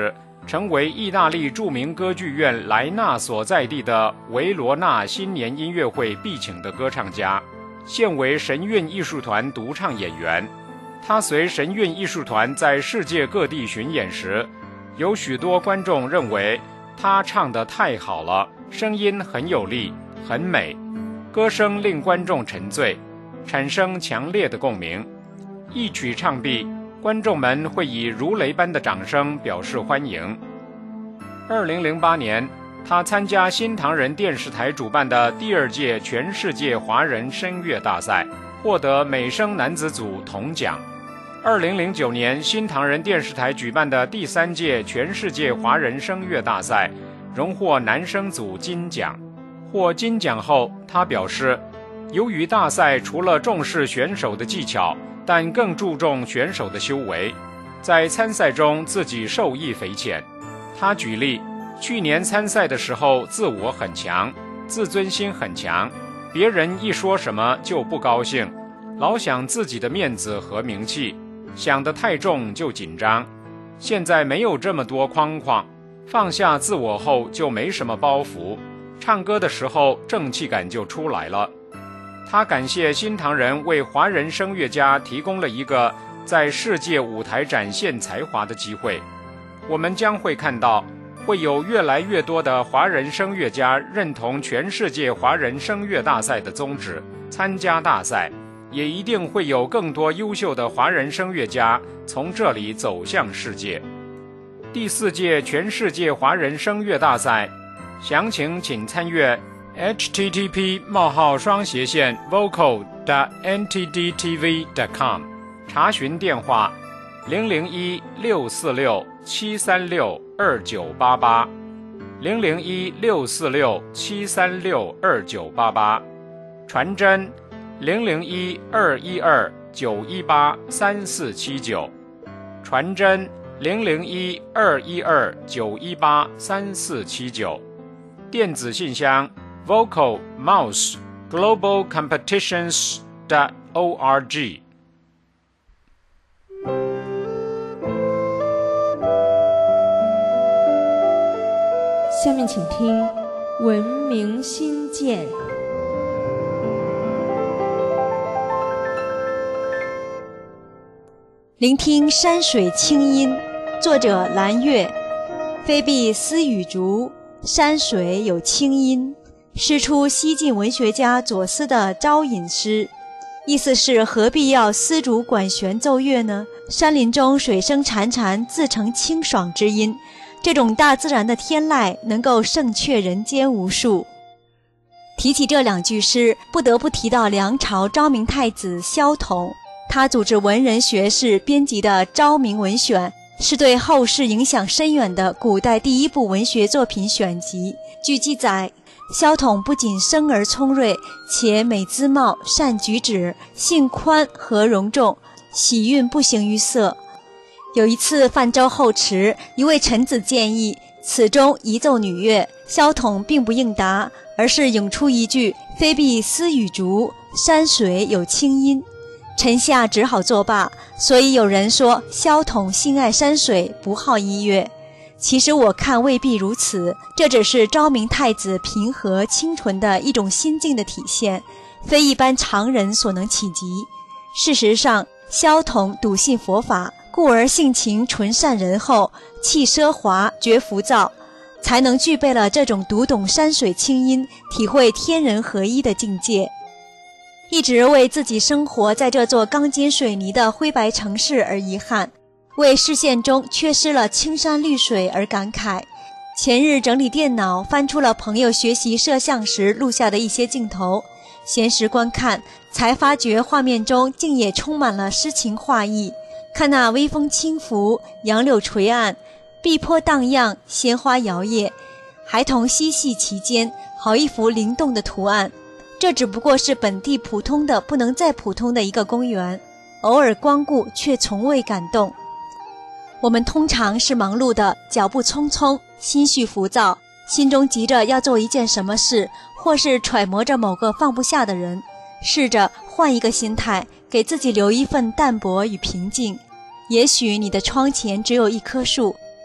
成为意大利著名歌剧院莱纳所在地的维罗纳新年音乐会必请的歌唱家，现为神韵艺术团独唱演员。他随神韵艺术团在世界各地巡演时，有许多观众认为他唱得太好了，声音很有力，很美，歌声令观众沉醉，产生强烈的共鸣。一曲唱毕，观众们会以如雷般的掌声表示欢迎。2008年，他参加新唐人电视台主办的第2届全世界华人声乐大赛，获得美声男子组铜奖。2009年，新唐人电视台举办的第3届全世界华人声乐大赛，荣获男声组金奖。获金奖后，他表示，由于大赛除了重视选手的技巧，但更注重选手的修为，在参赛中自己受益匪浅。他举例，去年参赛的时候自我很强，自尊心很强，别人一说什么就不高兴，老想自己的面子和名气，想得太重就紧张。现在没有这么多框框，放下自我后就没什么包袱，唱歌的时候正气感就出来了。他感谢新唐人为华人声乐家提供了一个在世界舞台展现才华的机会。我们将会看到，会有越来越多的华人声乐家认同全世界华人声乐大赛的宗旨，参加大赛，也一定会有更多优秀的华人声乐家从这里走向世界。第4届全世界华人声乐大赛，详情请参阅 http://vocal.ntdtv.com， 查询电话001-646-736-2988 001-646-736-2988，传真001-212-918-3479，传真001-212-918-3479，电子信箱 vocalmouse@globalcompetitions.org。 下面请听文明新建。 聆听山水清音，作者蓝月。菲壁思雨竹，山水有清音，诗出西晋文学家左思的招引诗，意思是何必要丝竹管弦奏乐呢？山林中水声潺潺，自成清爽之音，这种大自然的天籁能够胜却人间无数。提起这2句诗，不得不提到梁朝昭明太子萧统，他组织文人学士编辑的《昭明文选》，是对后世影响深远的古代第1部文学作品选集。据记载，萧统不仅生而聪锐，且美姿貌，善举止，性宽和容重，喜韵不形于色。有一次泛舟后池，一位臣子建议此中宜奏女乐，萧统并不应答，而是引出一句菲壁思雨竹，山水有清音。臣下只好作罢，所以有人说萧统心爱山水，不好音乐。其实我看未必如此，这只是昭明太子平和清纯的一种心境的体现，非一般常人所能企及。事实上，萧统笃信佛法，故而性情纯善仁厚，气奢华，绝浮躁，才能具备了这种读懂山水清音，体会天人合一的境界。一直为自己生活在这座钢筋水泥的灰白城市而遗憾，为视线中缺失了青山绿水而感慨。前日整理电脑，翻出了朋友学习摄像时录下的一些镜头，闲时观看，才发觉画面中竟也充满了诗情画意。看那微风轻拂，杨柳垂岸，碧波荡漾，鲜花摇曳，孩童嬉戏其间，好一幅灵动的图案。这只不过是本地普通的不能再普通的一个公园，偶尔光顾却从未感动。我们通常是忙碌的，脚步匆匆，心绪浮躁，心中急着要做一件什么事，或是揣摩着某个放不下的人。试着换一个心态，给自己留一份淡泊与平静。也许你的窗前只有一棵树，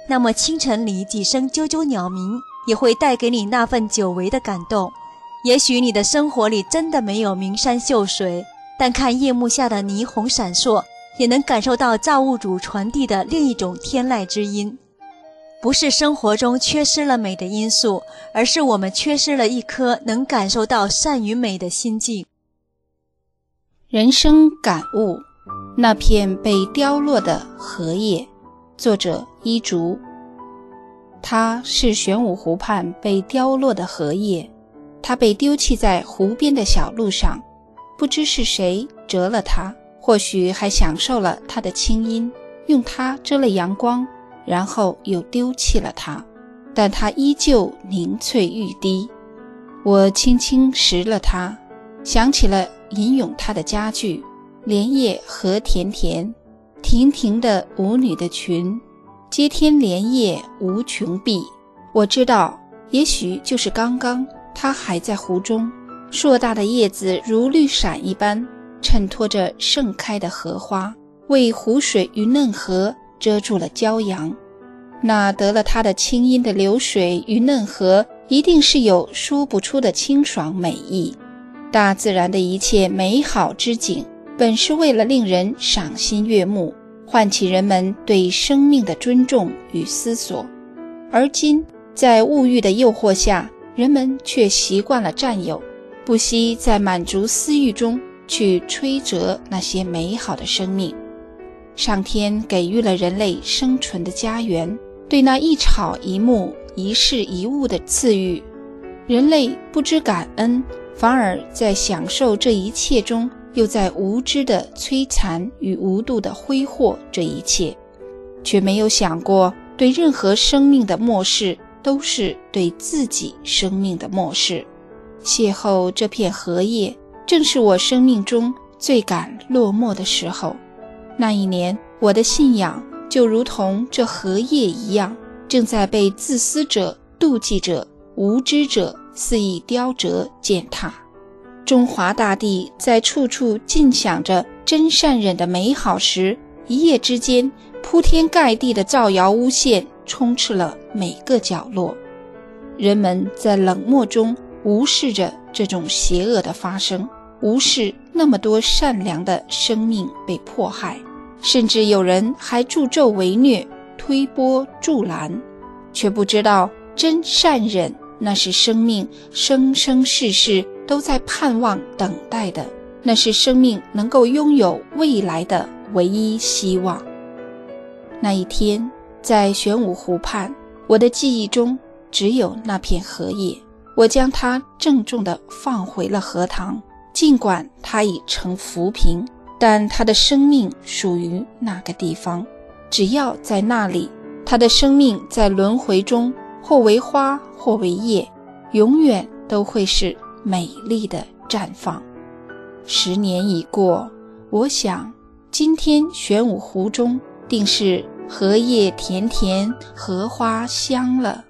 那么清晨里几声啾啾鸟鸣也会带给你那份久违的感动。也许你的生活里真的没有名山秀水，但看夜幕下的霓虹闪烁，也能感受到造物主传递的另一种天籁之音。不是生活中缺失了美的因素，而是我们缺失了一颗能感受到善与美的心境。 人生感悟，那片被凋落的荷叶，作者伊竹。它是玄武湖畔被凋落的荷叶，它被丢弃在湖边的小路上，不知是谁折了它，或许还享受了它的清音，用它遮了阳光，然后又丢弃了它，但它依旧凝翠欲滴。我轻轻拾了它，想起了吟咏它的佳句：莲叶何田田，亭亭的舞女的裙，接天莲叶无穷碧。我知道，也许就是刚刚，它还在湖中，硕大的叶子如绿伞一般，衬托着盛开的荷花，为湖水与嫩荷遮住了骄阳。那得了它的清音的流水与嫩荷，一定是有说不出的清爽美意。大自然的一切美好之景，本是为了令人赏心悦目，唤起人们对生命的尊重与思索。而今在物欲的诱惑下，人们却习惯了占有，不惜在满足私欲中去摧折那些美好的生命。上天给予了人类生存的家园，对那一草一木一事一物的赐予，人类不知感恩，反而在享受这一切中，又在无知的摧残与无度的挥霍这一切，却没有想过对任何生命的漠视都是对自己生命的漠视。邂逅这片荷叶，正是我生命中最感落寞的时候。那一年，我的信仰就如同这荷叶一样，正在被自私者、妒忌者、无知者肆意雕折践踏。中华大地在处处尽享着真善忍的美好时，一夜之间，铺天盖地的造谣诬陷充斥了每个角落。人们在冷漠中无视着这种邪恶的发生，无视那么多善良的生命被迫害，甚至有人还助纣为虐，推波助澜，却不知道真善忍那是生命生生世世都在盼望等待的，那是生命能够拥有未来的唯一希望。那一天，在玄武湖畔，我的记忆中只有那片荷叶，我将它郑重地放回了荷塘，尽管它已成浮萍，但它的生命属于那个地方。只要在那里，它的生命在轮回中，或为花，或为叶，永远都会是美丽的绽放。10年已过，我想今天玄武湖中定是荷叶田田，荷花香了。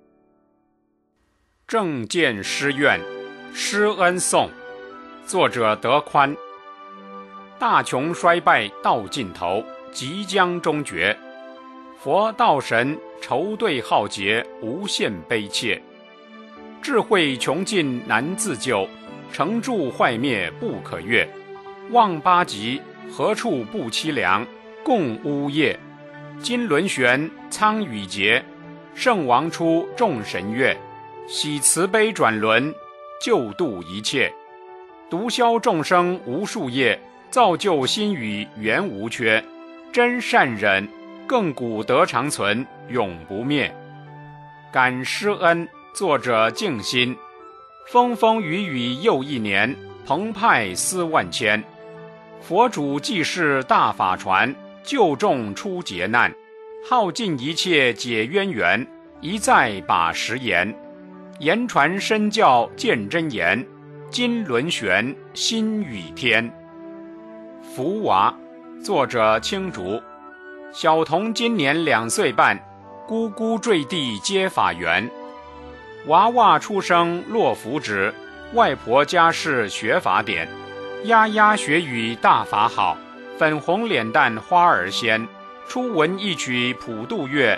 正见诗愿，施恩颂，作者德宽。大穷衰败到尽头，即将终绝。佛道神愁对浩劫，无限悲切。智慧穷尽难自救，成住坏灭不可越。望八极，何处不凄凉？共呜咽。今轮旋，苍羽结，圣王出，众神悦。喜慈悲转轮，救度一切。独消众生无数业，造就心语原无缺。真善忍，亘古得长存，永不灭。感施恩，作者静心。风风雨雨又一年，澎湃思万千。佛主济世大法传，救众出劫难，耗尽一切解渊源，一再把实言。言传身教见真言，今轮旋心与天。福娃，作者青竹。小童今年2岁半，咕咕坠地接法缘。娃娃出生落福祉，外婆家世学法典。丫丫学语大法好，粉红脸蛋花儿鲜。初闻一曲普度乐，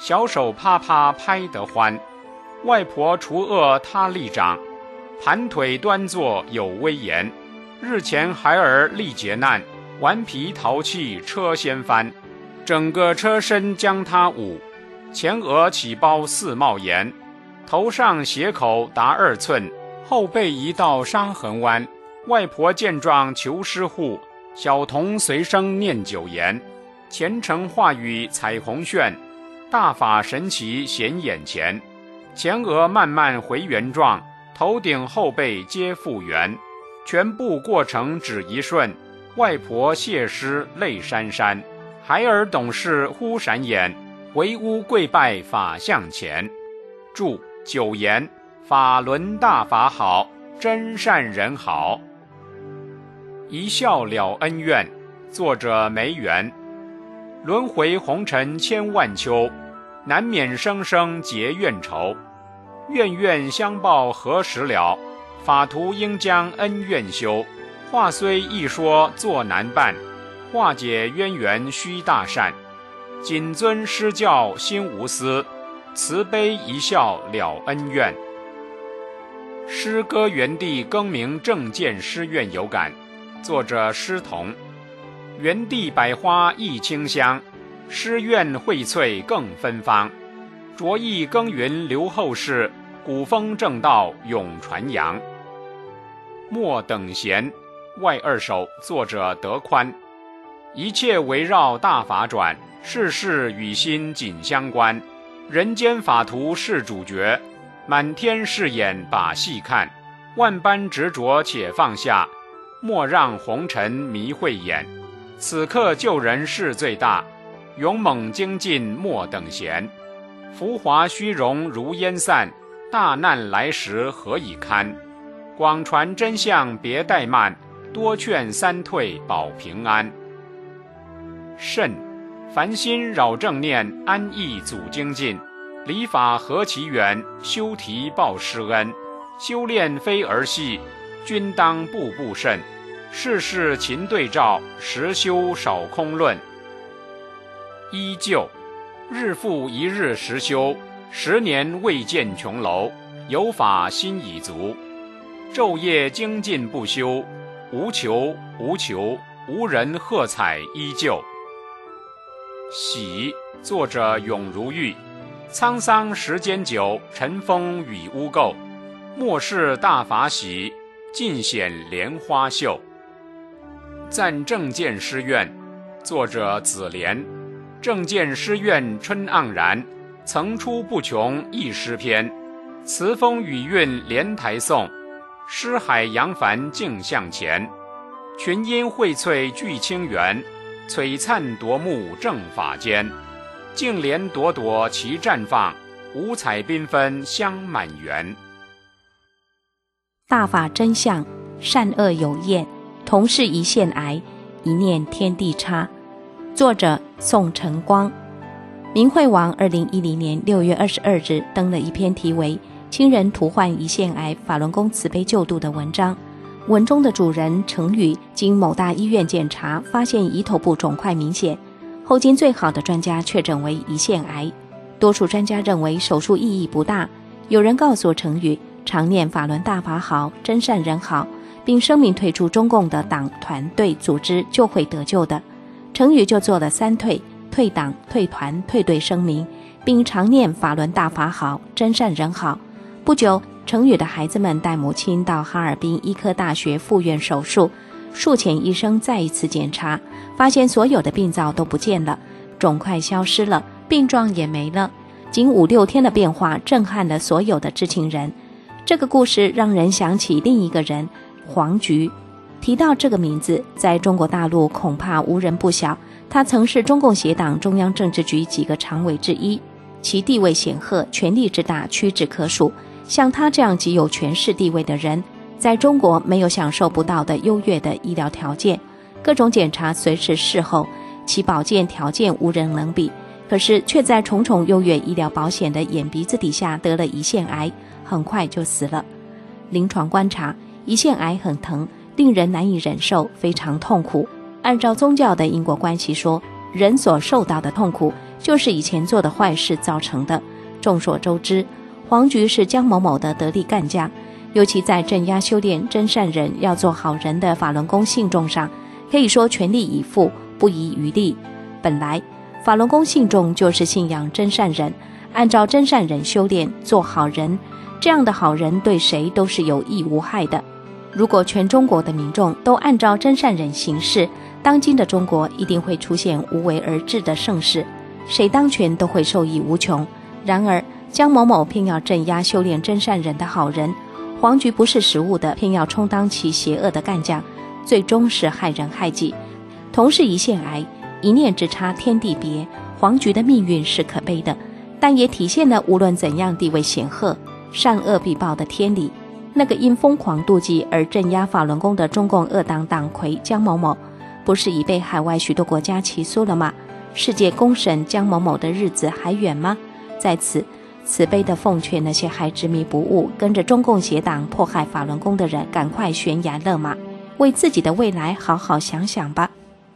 小手啪啪拍得欢。外婆除恶他力长，盘腿端坐有威严。日前孩儿历劫难，顽皮淘气车掀翻。整个车身将他捂，前额起包似冒烟，头上斜口达2寸，后背一道伤痕弯。外婆见状求施护，小童随声念9言，虔诚话语彩虹炫，大法神奇显眼前。前额慢慢回原状，头顶后背皆复原，全部过程只1瞬。外婆谢师泪潸潸，孩儿懂事忽闪眼，回屋跪拜法像前。注9言，法轮大法好，真善人好。一笑了恩怨，作者梅园。轮回红尘千万秋，难免生生结怨仇。怨怨相报何时了？法徒应将恩怨休。话虽易说作难办，化解渊源须大善。谨遵师教心无私，慈悲一笑了恩怨。诗歌原地更名正见诗苑有感，作者诗童。原地百花亦清香，诗苑荟萃更芬芳。着意耕耘留后世，古风正道永传扬。莫等闲，外2首，作者德宽。一切围绕大法转，世事与心紧相关。人间法图是主角，满天饰演把戏看。万般执着且放下，莫让红尘迷慧眼。此刻救人是最大，勇猛精进莫等闲。浮华虚荣如烟散，大难来时何以堪？广传真相别怠慢，多劝3退保平安。慎，烦心扰正念，安逸阻精进。礼法何其远，修提报师恩。修炼非儿戏，均当步步慎。事事勤对照，实修少空论。依旧，日复一日实修，10年未见琼楼。有法心已足，昼夜精进不休。无求无求，无人喝彩依旧。喜，作者永如玉。沧桑时间久，尘封与污垢。末世大法喜，尽显莲花秀。赞正见诗苑，作者子莲。正见诗苑春盎然，层出不穷一诗篇。词风语韵莲台颂，诗海扬帆径向前。群英荟萃聚清源，璀璨夺目正法间。净莲朵朵齐绽放，五彩缤纷香满园。 大法真相，善恶有验，同是一线癌，一念天地差。作者宋晨光。明慧网2010年6月22日登了一篇题为亲人徒患胰腺癌，法轮功慈悲救度的文章。文中的主人程宇经某大医院检查，发现胰头部肿块明显，后经最好的专家确诊为胰腺癌。多数专家认为手术意义不大。有人告诉程宇，常念法轮大法好，真善人好，并声明退出中共的党团队组织就会得救的。程宇就做了3退：退党、退团、退队声明，并常念法轮大法好，真善人好。不久，程宇的孩子们带母亲到哈尔滨医科大学附院手术，术前医生再一次检查，发现所有的病灶都不见了，肿块消失了，病状也没了。仅5-6天的变化震撼了所有的知情人。这个故事让人想起另一个人，黄菊。提到这个名字，在中国大陆恐怕无人不晓。他曾是中共协党中央政治局几个常委之一，其地位显赫，权力之大，屈指可数。像他这样极有权势地位的人，在中国没有享受不到的优越的医疗条件，各种检查随时侍候，其保健条件无人能比。可是却在重重优越医疗保险的眼鼻子底下得了胰腺癌，很快就死了。临床观察，胰腺癌很疼，令人难以忍受，非常痛苦。按照宗教的因果关系说，人所受到的痛苦就是以前做的坏事造成的。众所周知，黄菊是江某某的得力干将，尤其在镇压修炼真善人要做好人的法轮功信众上，可以说全力以赴，不遗余力。本来法轮功信众就是信仰真善人，按照真善人修炼做好人，这样的好人对谁都是有益无害的。如果全中国的民众都按照真善人行事，当今的中国一定会出现无为而治的盛世，谁当权都会受益无穷。然而江某某偏要镇压修炼真善人的好人，黄菊不识时务的偏要充当其邪恶的干将，最终是害人害己。同是一线癌，一念之差天地别，黄菊的命运是可悲的，但也体现了无论怎样地位显赫，善恶必报的天理。那个因疯狂妒忌而镇压法轮功的中共恶党党魁江某某，不是已被海外许多国家起诉了吗？世界公审江某某的日子还远吗？在此慈悲地奉劝那些还执迷不悟跟着中共邪党迫害法轮功的人，赶快悬崖勒马，为自己的未来好好想想吧。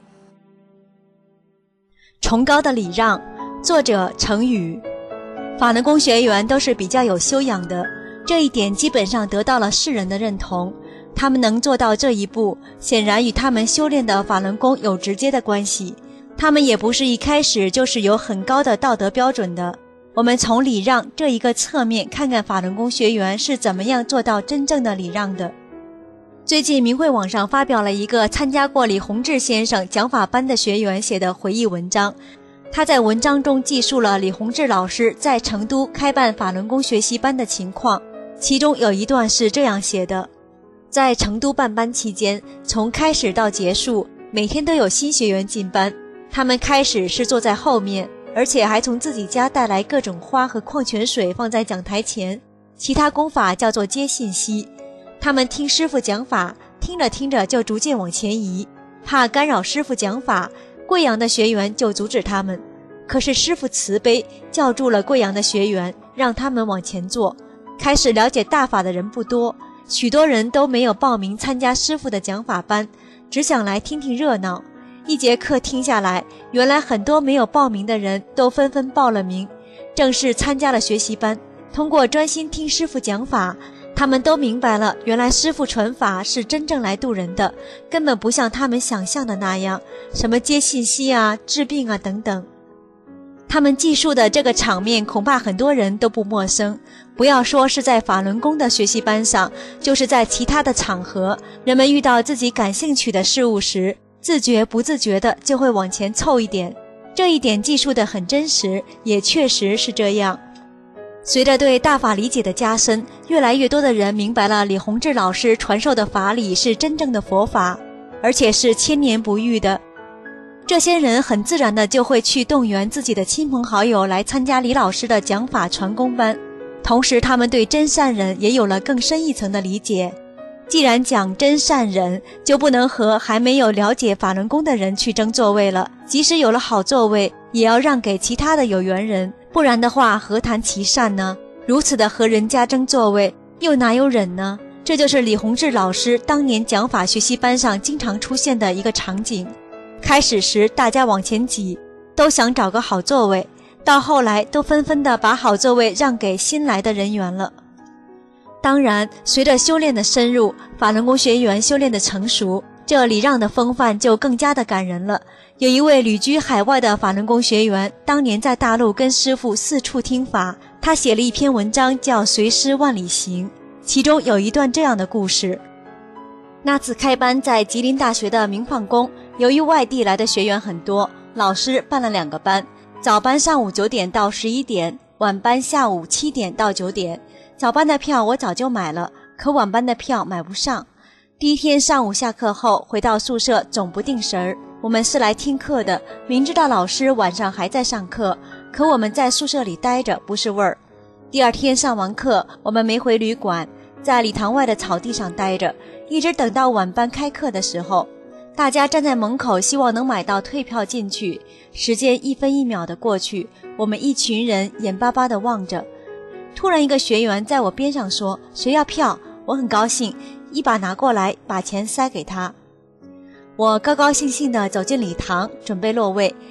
崇高的礼让，作者程宇。法轮功学员都是比较有修养的，这一点基本上得到了世人的认同。他们能做到这一步，显然与他们修炼的法轮功有直接的关系。他们也不是一开始就是有很高的道德标准的。我们从礼让这一个侧面看看法轮功学员是怎么样做到真正的礼让的。最近明慧网上发表了一个参加过李洪志先生讲法班的学员写的回忆文章，他在文章中记述了李洪志老师在成都开办法轮功学习班的情况，其中有一段是这样写的：在成都办班期间，从开始到结束，每天都有新学员进班，他们开始是坐在后面，而且还从自己家带来各种花和矿泉水放在讲台前，其他功法叫做接信息。他们听师父讲法，听着听着就逐渐往前移，怕干扰师父讲法，贵阳的学员就阻止他们。可是师父慈悲，叫住了贵阳的学员，让他们往前坐。开始了解大法的人不多，许多人都没有报名参加师父的讲法班，只想来听听热闹。一节课听下来，原来很多没有报名的人都纷纷报了名，正式参加了学习班。通过专心听师父讲法，他们都明白了，原来师父传法是真正来渡人的，根本不像他们想象的那样，什么接信息啊、治病啊等等。他们记述的这个场面，恐怕很多人都不陌生。不要说是在法轮功的学习班上，就是在其他的场合，人们遇到自己感兴趣的事物时，自觉不自觉的就会往前凑一点。这一点记述的很真实，也确实是这样。随着对大法理解的加深，越来越多的人明白了李洪志老师传授的法理是真正的佛法，而且是千年不遇的。这些人很自然的就会去动员自己的亲朋好友来参加李老师的讲法传功班，同时他们对真善忍也有了更深一层的理解。既然讲真善忍，就不能和还没有了解法轮功的人去争座位了，即使有了好座位，也要让给其他的有缘人，不然的话何谈其善呢？如此的和人家争座位，又哪有忍呢？这就是李洪志老师当年讲法学习班上经常出现的一个场景。开始时大家往前挤，都想找个好座位，到后来都纷纷地把好座位让给新来的人员了。当然，随着修炼的深入，法轮功学员修炼的成熟，这礼让的风范就更加的感人了。有一位旅居海外的法轮功学员，当年在大陆跟师父四处听法，他写了一篇文章叫《随师万里行》，其中有一段这样的故事。那次开班在吉林大学的明放宫，由于外地来的学员很多，老师办了2个班，早班上午9点到11点，晚班下午7点到9点。早班的票我早就买了，可晚班的票买不上。第一天上午下课后回到宿舍总不定神儿，我们是来听课的，明知道老师晚上还在上课，可我们在宿舍里待着不是味儿。第二天上完课，我们没回旅馆，在礼堂外的草地上待着，一直等到晚班开课的时候，大家站在门口希望能买到退票进去。时间1分1秒的过去，我们一群人眼巴巴地望着。突然一个学员在我边上说：“谁要票？”我很高兴，一把拿过来，把钱塞给他。我高高兴兴地走进礼堂，准备落位。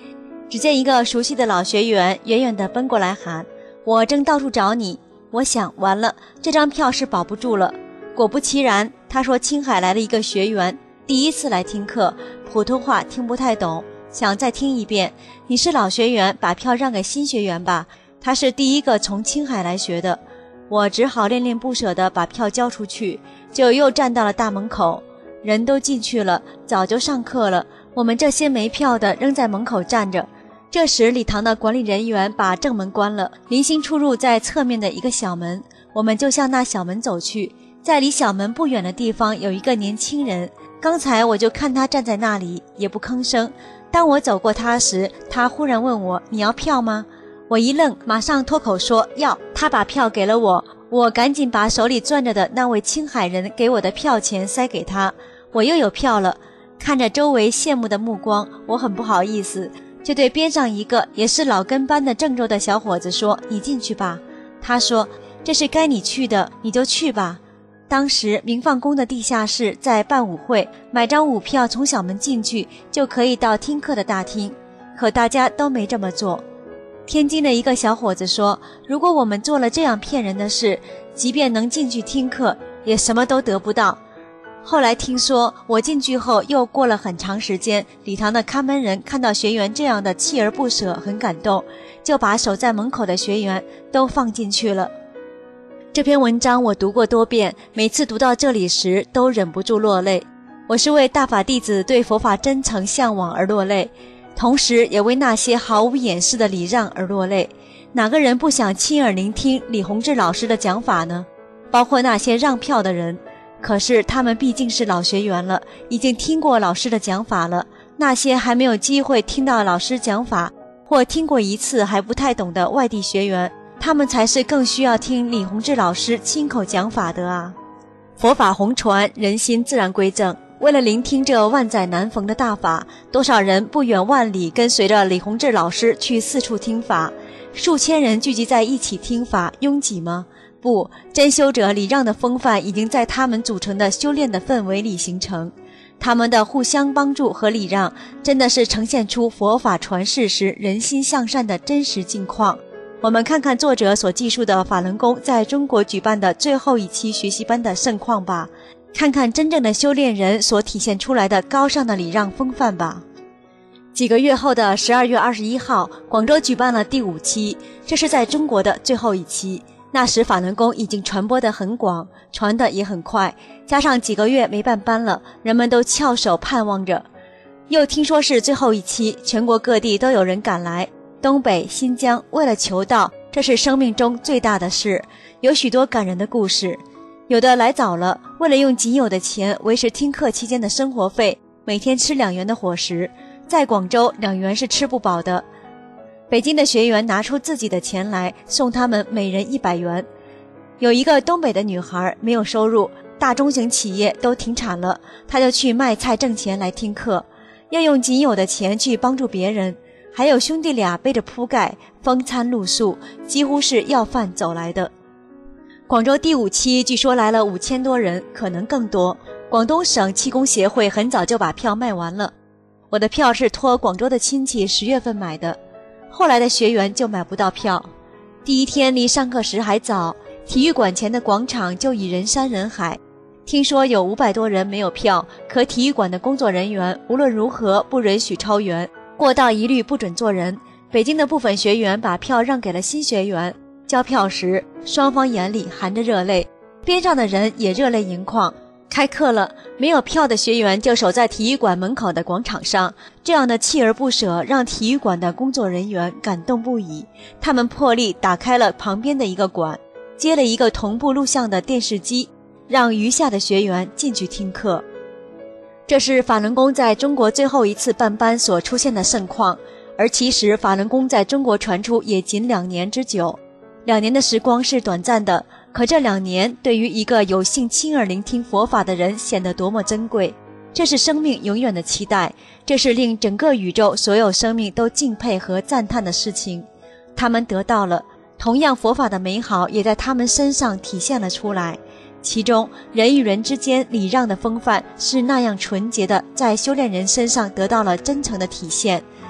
只见一个熟悉的老学员远远地奔过来喊：我正到处找你。我想完了，这张票是保不住了。果不其然，他说青海来了一个学员，第一次来听课，普通话听不太懂，想再听一遍。你是老学员，把票让给新学员吧，他是第一个从青海来学的。我只好恋恋不舍地把票交出去，就又站到了大门口。人都进去了，早就上课了，我们这些没票的仍在门口站着。这时礼堂的管理人员把正门关了，零星出入在侧面的一个小门，我们就向那小门走去。在离小门不远的地方有一个年轻人，刚才我就看他站在那里也不吭声。当我走过他时，他忽然问我：你要票吗？我一愣，马上脱口说要。他把票给了我，我赶紧把手里攥着的那位青海人给我的票钱塞给他，我又有票了。看着周围羡慕的目光，我很不好意思，就对边上一个也是老跟班的郑州的小伙子说：你进去吧。他说：这是该你去的，你就去吧。当时明放宫的地下室在办舞会，买张舞票从小门进去就可以到听课的大厅，可大家都没这么做。天津的一个小伙子说：如果我们做了这样骗人的事，即便能进去听课，也什么都得不到。后来听说我进去后又过了很长时间，礼堂的看门人看到学员这样的锲而不舍，很感动，就把守在门口的学员都放进去了。这篇文章我读过多遍，每次读到这里时都忍不住落泪。我是为大法弟子对佛法真诚向往而落泪，同时也为那些毫无掩饰的礼让而落泪。哪个人不想亲耳聆听李洪志老师的讲法呢？包括那些让票的人，可是他们毕竟是老学员了，已经听过老师的讲法了。那些还没有机会听到老师讲法，或听过一次还不太懂的外地学员，他们才是更需要听李洪志老师亲口讲法的啊！佛法红传，人心自然归正。为了聆听这万载难逢的大法，多少人不远万里跟随着李洪志老师去四处听法，数千人聚集在一起听法，拥挤吗？不，真修者礼让的风范已经在他们组成的修炼的氛围里形成。他们的互相帮助和礼让，真的是呈现出佛法传世时人心向善的真实境况。我们看看作者所记述的法轮功在中国举办的最后一期学习班的盛况吧，看看真正的修炼人所体现出来的高尚的礼让风范吧。几个月后的12月21号，广州举办了第5期，这是在中国的最后一期。那时法轮功已经传播得很广，传得也很快，加上几个月没办班了，人们都翘首盼望着。又听说是最后一期，全国各地都有人赶来，东北、新疆为了求道，这是生命中最大的事，有许多感人的故事。有的来早了，为了用仅有的钱维持听课期间的生活费，每天吃2元的伙食，在广州2元是吃不饱的。北京的学员拿出自己的钱来送他们每人100元。有一个东北的女孩没有收入，大中型企业都停产了，她就去卖菜挣钱来听课，要用仅有的钱去帮助别人。还有兄弟俩背着铺盖风餐露宿，几乎是要饭走来的。广州第5期据说来了5000多人，可能更多。广东省气功协会很早就把票卖完了，我的票是托广州的亲戚10月份买的，后来的学员就买不到票。第一天离上课时还早，体育馆前的广场就已人山人海。听说有500多人没有票，可体育馆的工作人员无论如何不允许超员，过道一律不准坐人。北京的部分学员把票让给了新学员，交票时双方眼里含着热泪，边上的人也热泪盈眶。开课了，没有票的学员就守在体育馆门口的广场上，这样的锲而不舍让体育馆的工作人员感动不已。他们破例打开了旁边的一个馆，接了一个同步录像的电视机，让余下的学员进去听课。这是法轮功在中国最后一次办班所出现的盛况，而其实法轮功在中国传出也仅2年之久。2年的时光是短暂的，可这2年对于一个有幸亲耳聆听佛法的人显得多么珍贵。这是生命永远的期待，这是令整个宇宙所有生命都敬佩和赞叹的事情。他们得到了，同样佛法的美好也在他们身上体现了出来。其中人与人之间礼让的风范是那样纯洁的，在修炼人身上得到了真诚的体现。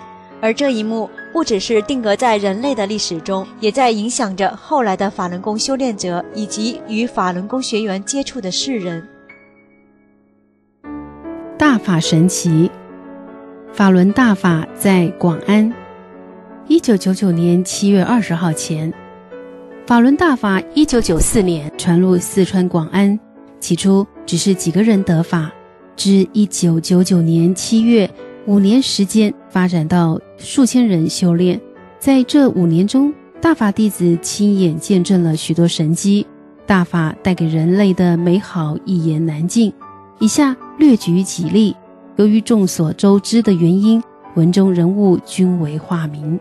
而这一幕不只是定格在人类的历史中，也在影响着后来的法轮功修炼者以及与法轮功学员接触的世人。 大法神奇，法轮大法在广安。1999年7月20号前，法轮大法1994年传入四川广安，起初只是几个人得法，至1999年7月，5年时间发展到数千人修炼。在这5年中，大法弟子亲眼见证了许多神迹，大法带给人类的美好一言难尽。以下略举几例，由于众所周知的原因，文中人物均为化名。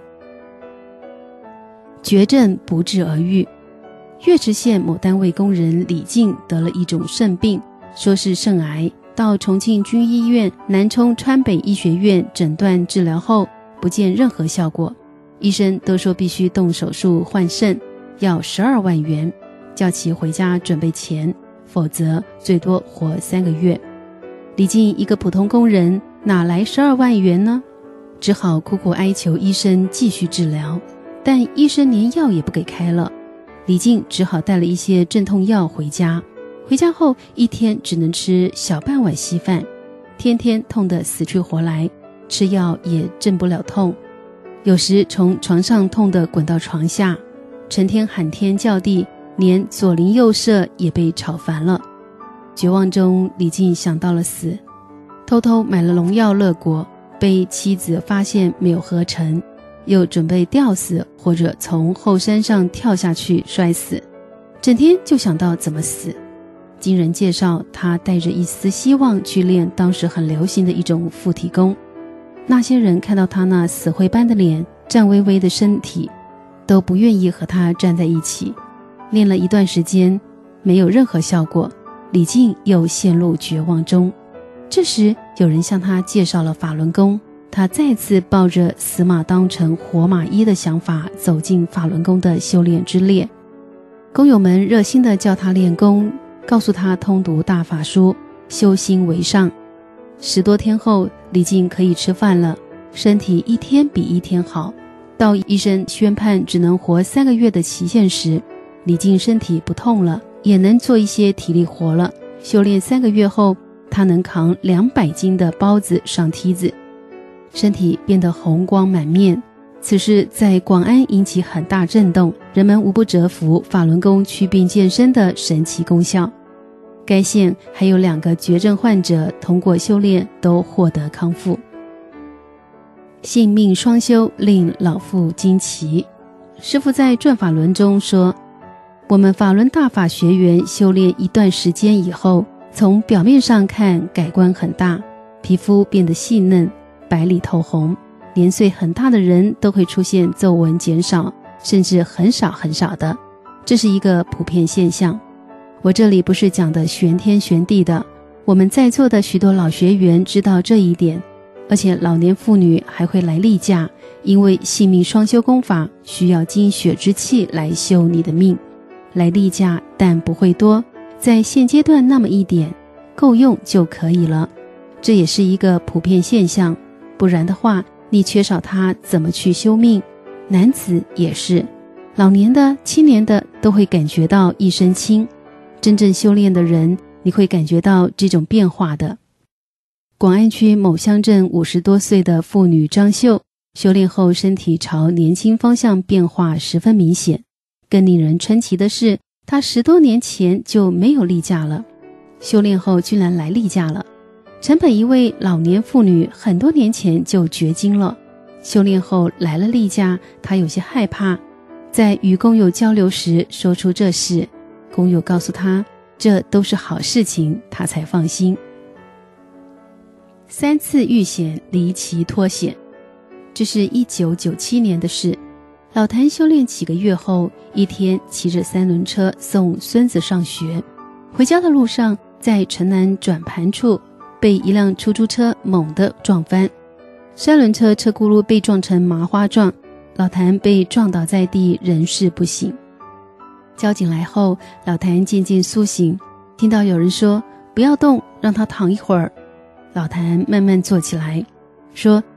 绝症不治而愈，岳池县某单位工人李静得了一种肾病，说是肾癌，到重庆军医院南充川北医学院诊断治疗后，不见任何效果，医生都说必须动手术换肾，要12万元，叫其回家准备钱，否则最多活3个月。李静一个普通工人，哪来12万元呢？只好苦苦哀求医生继续治疗，但医生连药也不给开了。李静只好带了一些镇痛药回家，回家后一天只能吃小半碗稀饭，天天痛得死去活来，吃药也镇不了痛，有时从床上痛得滚到床下，成天喊天叫地，连左邻右舍也被吵烦了。绝望中，李静想到了死，偷偷买了农药乐果，被妻子发现没有合成，又准备吊死或者从后山上跳下去摔死，整天就想到怎么死。经人介绍，他带着一丝希望去练当时很流行的一种附体功。那些人看到他那死灰般的脸，颤巍巍的身体，都不愿意和他站在一起。练了一段时间，没有任何效果，李静又陷入绝望中。这时有人向他介绍了法轮功，他再次抱着死马当成活马医的想法走进法轮功的修炼之列。工友们热心地教他练功，告诉他通读大法书，修心为上。10多天后，李静可以吃饭了，身体一天比一天好。到医生宣判只能活3个月的期限时，李静身体不痛了，也能做一些体力活了。修炼3个月后，他能扛200斤的包子上梯子，身体变得红光满面。此事在广安引起很大震动，人们无不折服法轮功祛病健身的神奇功效。该县还有2个绝症患者通过修炼都获得康复。性命双修令老妇惊奇。师父在转法轮中说，我们法轮大法学员修炼一段时间以后，从表面上看改观很大，皮肤变得细嫩，白里透红，年岁很大的人都会出现皱纹减少，甚至很少很少的，这是一个普遍现象。我这里不是讲的玄天玄地的，我们在座的许多老学员知道这一点，而且老年妇女还会来例假，因为性命双修功法需要精血之气来修你的命，来例假但不会多，在现阶段那么一点够用就可以了，这也是一个普遍现象，不然的话你缺少它怎么去修命？男子也是，老年的青年的都会感觉到一身轻，真正修炼的人你会感觉到这种变化的。广安区某乡镇50多岁的妇女张秀，修炼后身体朝年轻方向变化十分明显。更令人称奇的是，她10多年前就没有例假了，修炼后居然来例假了。陈本一位老年妇女很多年前就绝经了，修炼后来了例假，她有些害怕，在与工友交流时说出这事，工友告诉她这都是好事情，她才放心。3次遇险离奇脱险。这是1997年的事，老谭修炼几个月后，一天骑着3轮车送孙子上学，回家的路上，在城南转盘处被一辆出租车猛地撞翻，3轮车车轱辘被撞成麻花状，老谭被撞倒在地，人事不省。交警来后，老谭渐渐苏醒，听到有人说不要动，让他躺一会儿。老谭慢慢坐起来，说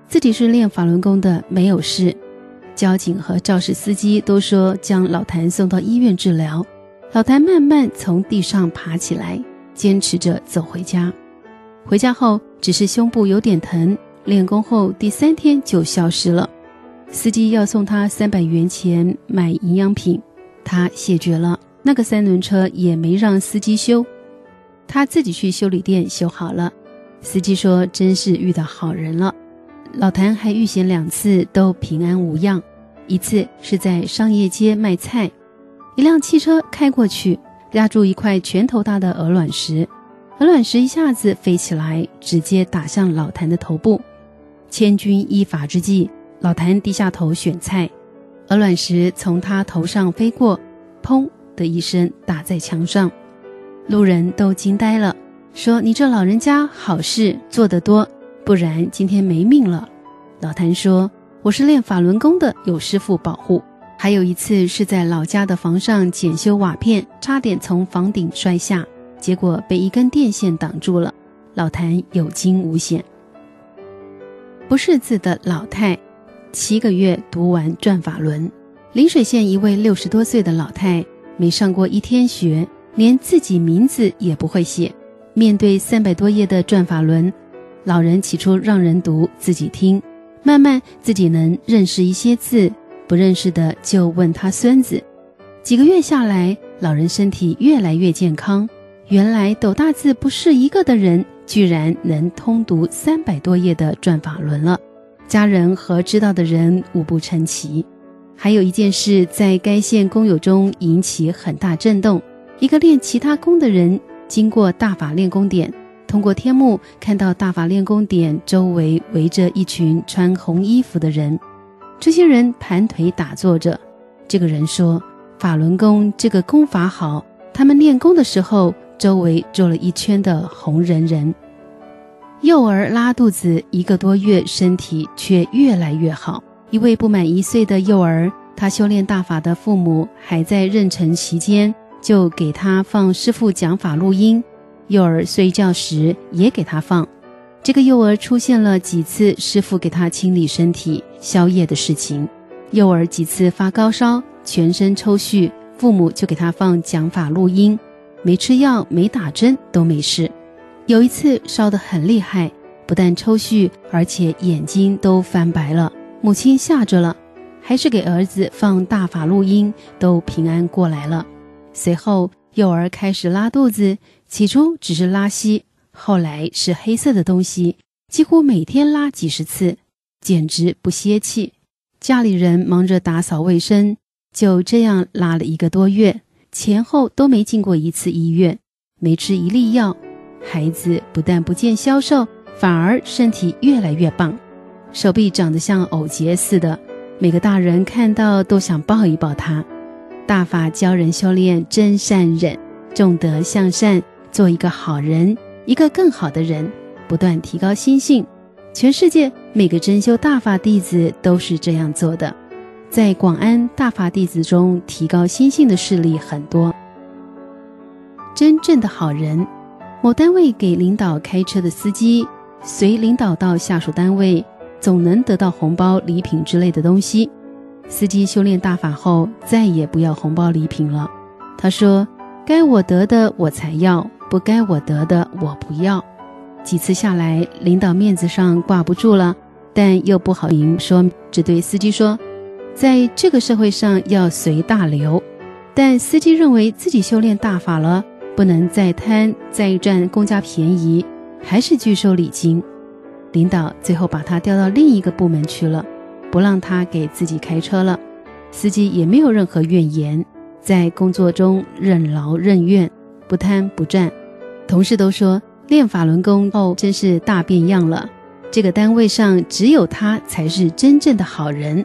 自己是练法轮功的，没有事。交警和肇事司机都说将老谭送到医院治疗。老谭慢慢从地上爬起来，坚持着走回家。回家后只是胸部有点疼，练功后第3天就消失了。司机要送他300元钱买营养品，他谢绝了。那个3轮车也没让司机修，他自己去修理店修好了。司机说真是遇到好人了。老谭还遇险2次都平安无恙，一次是在商业街卖菜，一辆汽车开过去，压住一块拳头大的鹅卵石，鹅卵石一下子飞起来，直接打向老谭的头部。千钧一发之际，老谭低下头选菜，鹅卵石从他头上飞过，砰的一声打在墙上。路人都惊呆了，说你这老人家好事做得多，不然今天没命了。老谭说，我是练法轮功的，有师父保护。还有一次是在老家的房上检修瓦片，差点从房顶摔下，结果被一根电线挡住了。老谭有惊无险。不识字的老太7个月读完转法轮。陵水县一位60多岁的老太，没上过1天学，连自己名字也不会写。面对300多页的转法轮，老人起初让人读，自己听，慢慢自己能认识一些字，不认识的就问他孙子。几个月下来，老人身体越来越健康，原来斗大字不是一个的人，居然能通读300多页的转法轮了。家人和知道的人无不称奇。还有一件事在该县工友中引起很大震动，一个练其他功的人经过大法练功点，通过天幕看到大法练功点周围围着一群穿红衣服的人，这些人盘腿打坐着。这个人说，法轮功这个功法好，他们练功的时候周围坐了一圈的红人人。幼儿拉肚子1个多月，身体却越来越好。一位不满1岁的幼儿，他修炼大法的父母还在妊娠期间，就给他放师父讲法录音，幼儿睡觉时也给他放。这个幼儿出现了几次师父给他清理身体宵夜的事情，幼儿几次发高烧，全身抽搐，父母就给他放讲法录音，没吃药没打针都没事。有一次烧得很厉害，不但抽搐，而且眼睛都翻白了，母亲吓着了，还是给儿子放大法录音，都平安过来了。随后幼儿开始拉肚子，起初只是拉稀，后来是黑色的东西，几乎每天拉几十次，简直不歇气。家里人忙着打扫卫生，就这样拉了1个多月，前后都没进过1次医院，没吃1粒药。孩子不但不见消瘦，反而身体越来越棒，手臂长得像藕节似的，每个大人看到都想抱一抱他。大法教人修炼真善忍，重德向善，做一个好人，一个更好的人，不断提高心性。全世界每个真修大法弟子都是这样做的。在广安大法弟子中，提高心性的事例很多。真正的好人，某单位给领导开车的司机，随领导到下属单位，总能得到红包礼品之类的东西。司机修炼大法后，再也不要红包礼品了。他说，该我得的我才要，不该我得的我不要。几次下来，领导面子上挂不住了，但又不好明说，只对司机说，在这个社会上要随大流。但司机认为自己修炼大法了，不能再贪再占公家便宜，还是拒收礼金。领导最后把他调到另一个部门去了，不让他给自己开车了。司机也没有任何怨言，在工作中任劳任怨，不贪不占。同事都说，练法轮功后真是大变样了，这个单位上只有他才是真正的好人。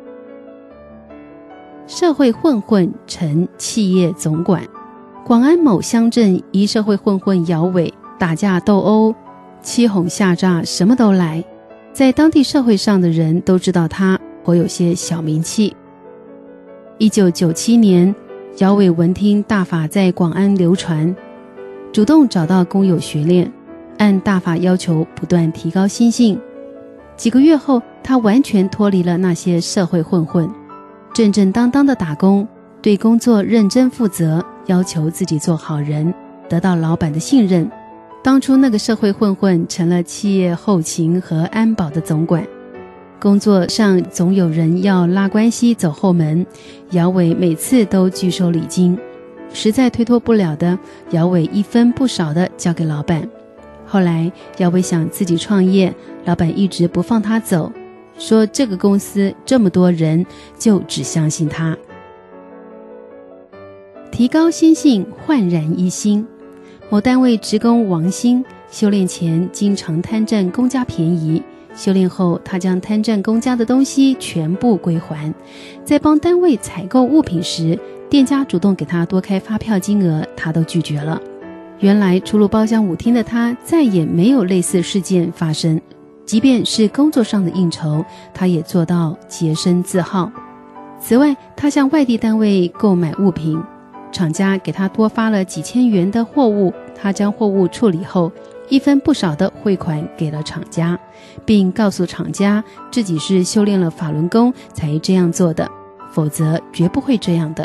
社会混混成企业总管。广安某乡镇一社会混混姚伟，打架斗殴，欺哄下诈，什么都来。在当地社会上的人都知道他颇有些小名气。1997年，姚伟闻听大法在广安流传，主动找到工友学练，按大法要求不断提高心性。 几个月后，他完全脱离了那些社会混混，正正当当的打工，对工作认真负责，要求自己做好人，得到老板的信任。当初那个社会混混成了企业后勤和安保的总管，工作上总有人要拉关系走后门，姚伟每次都拒收礼金，实在推脱不了的，姚伟一分不少的交给老板。后来姚伟想自己创业，老板一直不放他走，说这个公司这么多人，就只相信他。提高心性，焕然一新。某单位职工王兴修炼前经常贪占公家便宜，修炼后他将贪占公家的东西全部归还。在帮单位采购物品时，店家主动给他多开发票金额，他都拒绝了。原来出入包厢舞厅的他再也没有类似事件发生，即便是工作上的应酬，他也做到洁身自好。此外，他向外地单位购买物品，厂家给他多发了几千元的货物，他将货物处理后，一分不少的汇款给了厂家，并告诉厂家自己是修炼了法轮功才这样做的，否则绝不会这样的。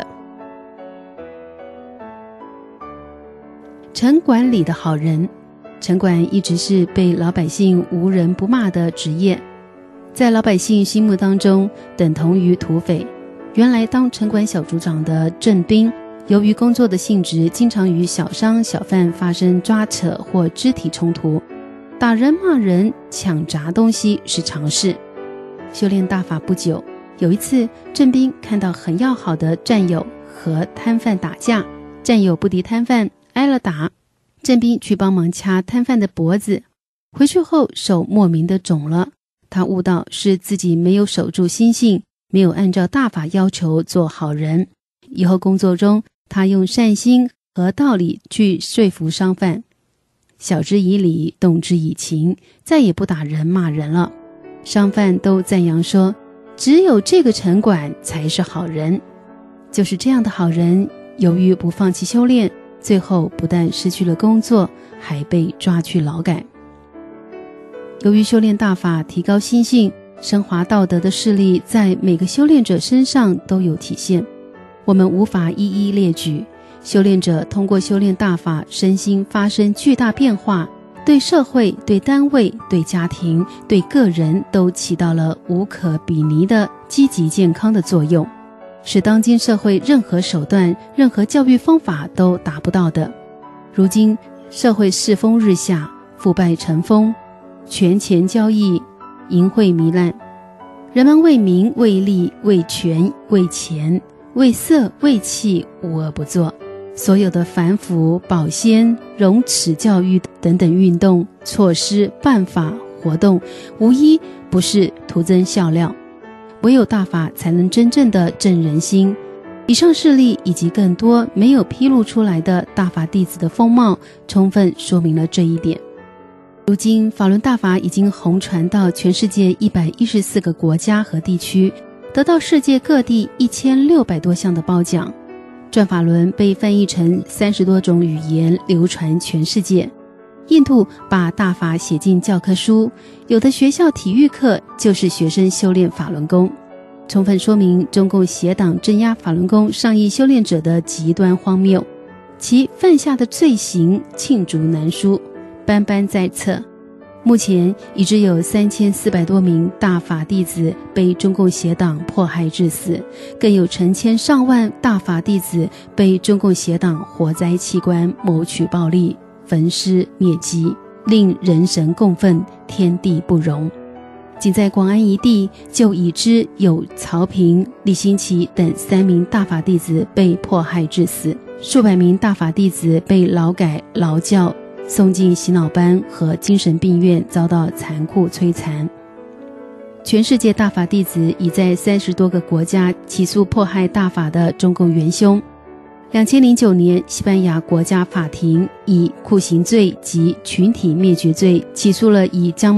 城管里的好人。城管一直是被老百姓无人不骂的职业，在老百姓心目当中等同于土匪。原来当城管小组长的郑斌，由于工作的性质，经常与小商小贩发生抓扯或肢体冲突，打人骂人抢砸东西是常事。修炼大法不久，有一次郑斌看到很要好的战友和摊贩打架，战友不敌摊贩挨了打，郑斌去帮忙掐摊贩的脖子，回去后手莫名的肿了，他悟到是自己没有守住心性，没有按照大法要求做好人。以后工作中，他用善心和道理去说服商贩，晓之以理，动之以情，再也不打人骂人了。商贩都赞扬说，只有这个城管才是好人。就是这样的好人，由于不放弃修炼，最后不但失去了工作，还被抓去劳改。由于修炼大法提高心性，升华道德的事例在每个修炼者身上都有体现，我们无法一一列举。修炼者通过修炼大法，身心发生巨大变化，对社会、对单位、对家庭、对个人都起到了无可比拟的积极健康的作用，是当今社会任何手段、任何教育方法都达不到的。如今社会世风日下，腐败成风，权钱交易，淫秽糜烂，人们为名、为利、为权、为钱、为色、为气，无恶不作。所有的反腐、保鲜、容耻教育等等运动、措施、办法、活动，无一不是徒增笑料。唯有大法才能真正的正人心。以上事例以及更多没有披露出来的大法弟子的风貌，充分说明了这一点。如今法轮大法已经红传到全世界114个国家和地区，得到世界各地1600多项的褒奖。转法轮被翻译成30多种语言，流传全世界。印度把大法写进教科书，有的学校体育课就是学生修炼法轮功，充分说明中共邪党镇压法轮功上亿修炼者的极端荒谬，其犯下的罪行罄竹难书，斑斑在册。目前已知有3400多名大法弟子被中共邪党迫害致死，更有成千上万大法弟子被中共邪党活摘器官，谋取暴利，焚尸灭迹，令人神共愤，天地不容。仅在广安一地就已知有曹平、李新奇等3名大法弟子被迫害致死，数百名大法弟子被劳改、劳教，送进洗脑班和精神病院，遭到残酷摧残。全世界大法弟子已在30多个国家起诉迫害大法的中共元凶。2009年，西班牙国家法庭以酷刑罪及群体灭绝罪起诉了以江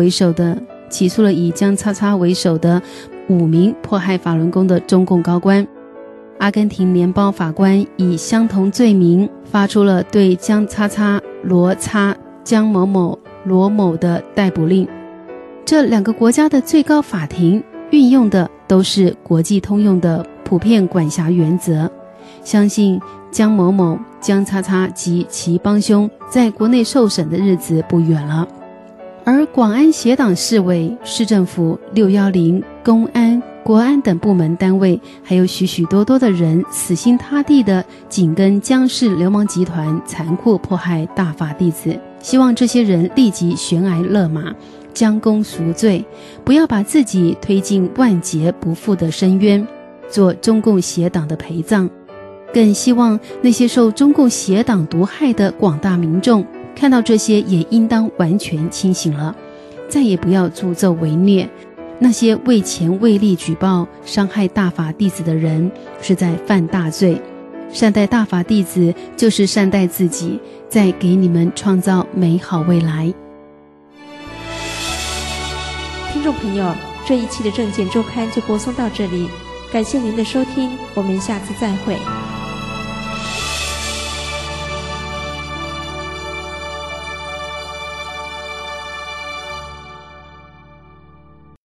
叉叉为首的5名迫害法轮功的中共高官。阿根廷联邦法官以相同罪名发出了对江叉叉、罗叉、江某某、罗某的逮捕令。 这两个国家的最高法庭运用的都是国际通用的普遍管辖原则，相信江某某、江叉叉及其帮凶在国内受审的日子不远了。而广安协党市委、市政府、610、公安、国安等部门单位，还有许许多多的人死心塌地地紧跟江氏流氓集团残酷迫害大法弟子，希望这些人立即悬崖勒马，将功赎罪，不要把自己推进万劫不复的深渊，做中共邪党的陪葬。更希望那些受中共邪党毒害的广大民众看到这些也应当完全清醒了，再也不要助纣为虐。那些为钱为利举报伤害大法弟子的人是在犯大罪，善待大法弟子就是善待自己，再给你们创造美好未来。 听众朋友，这一期的政见周刊就播送到这里，感谢您的收听，我们下次再会。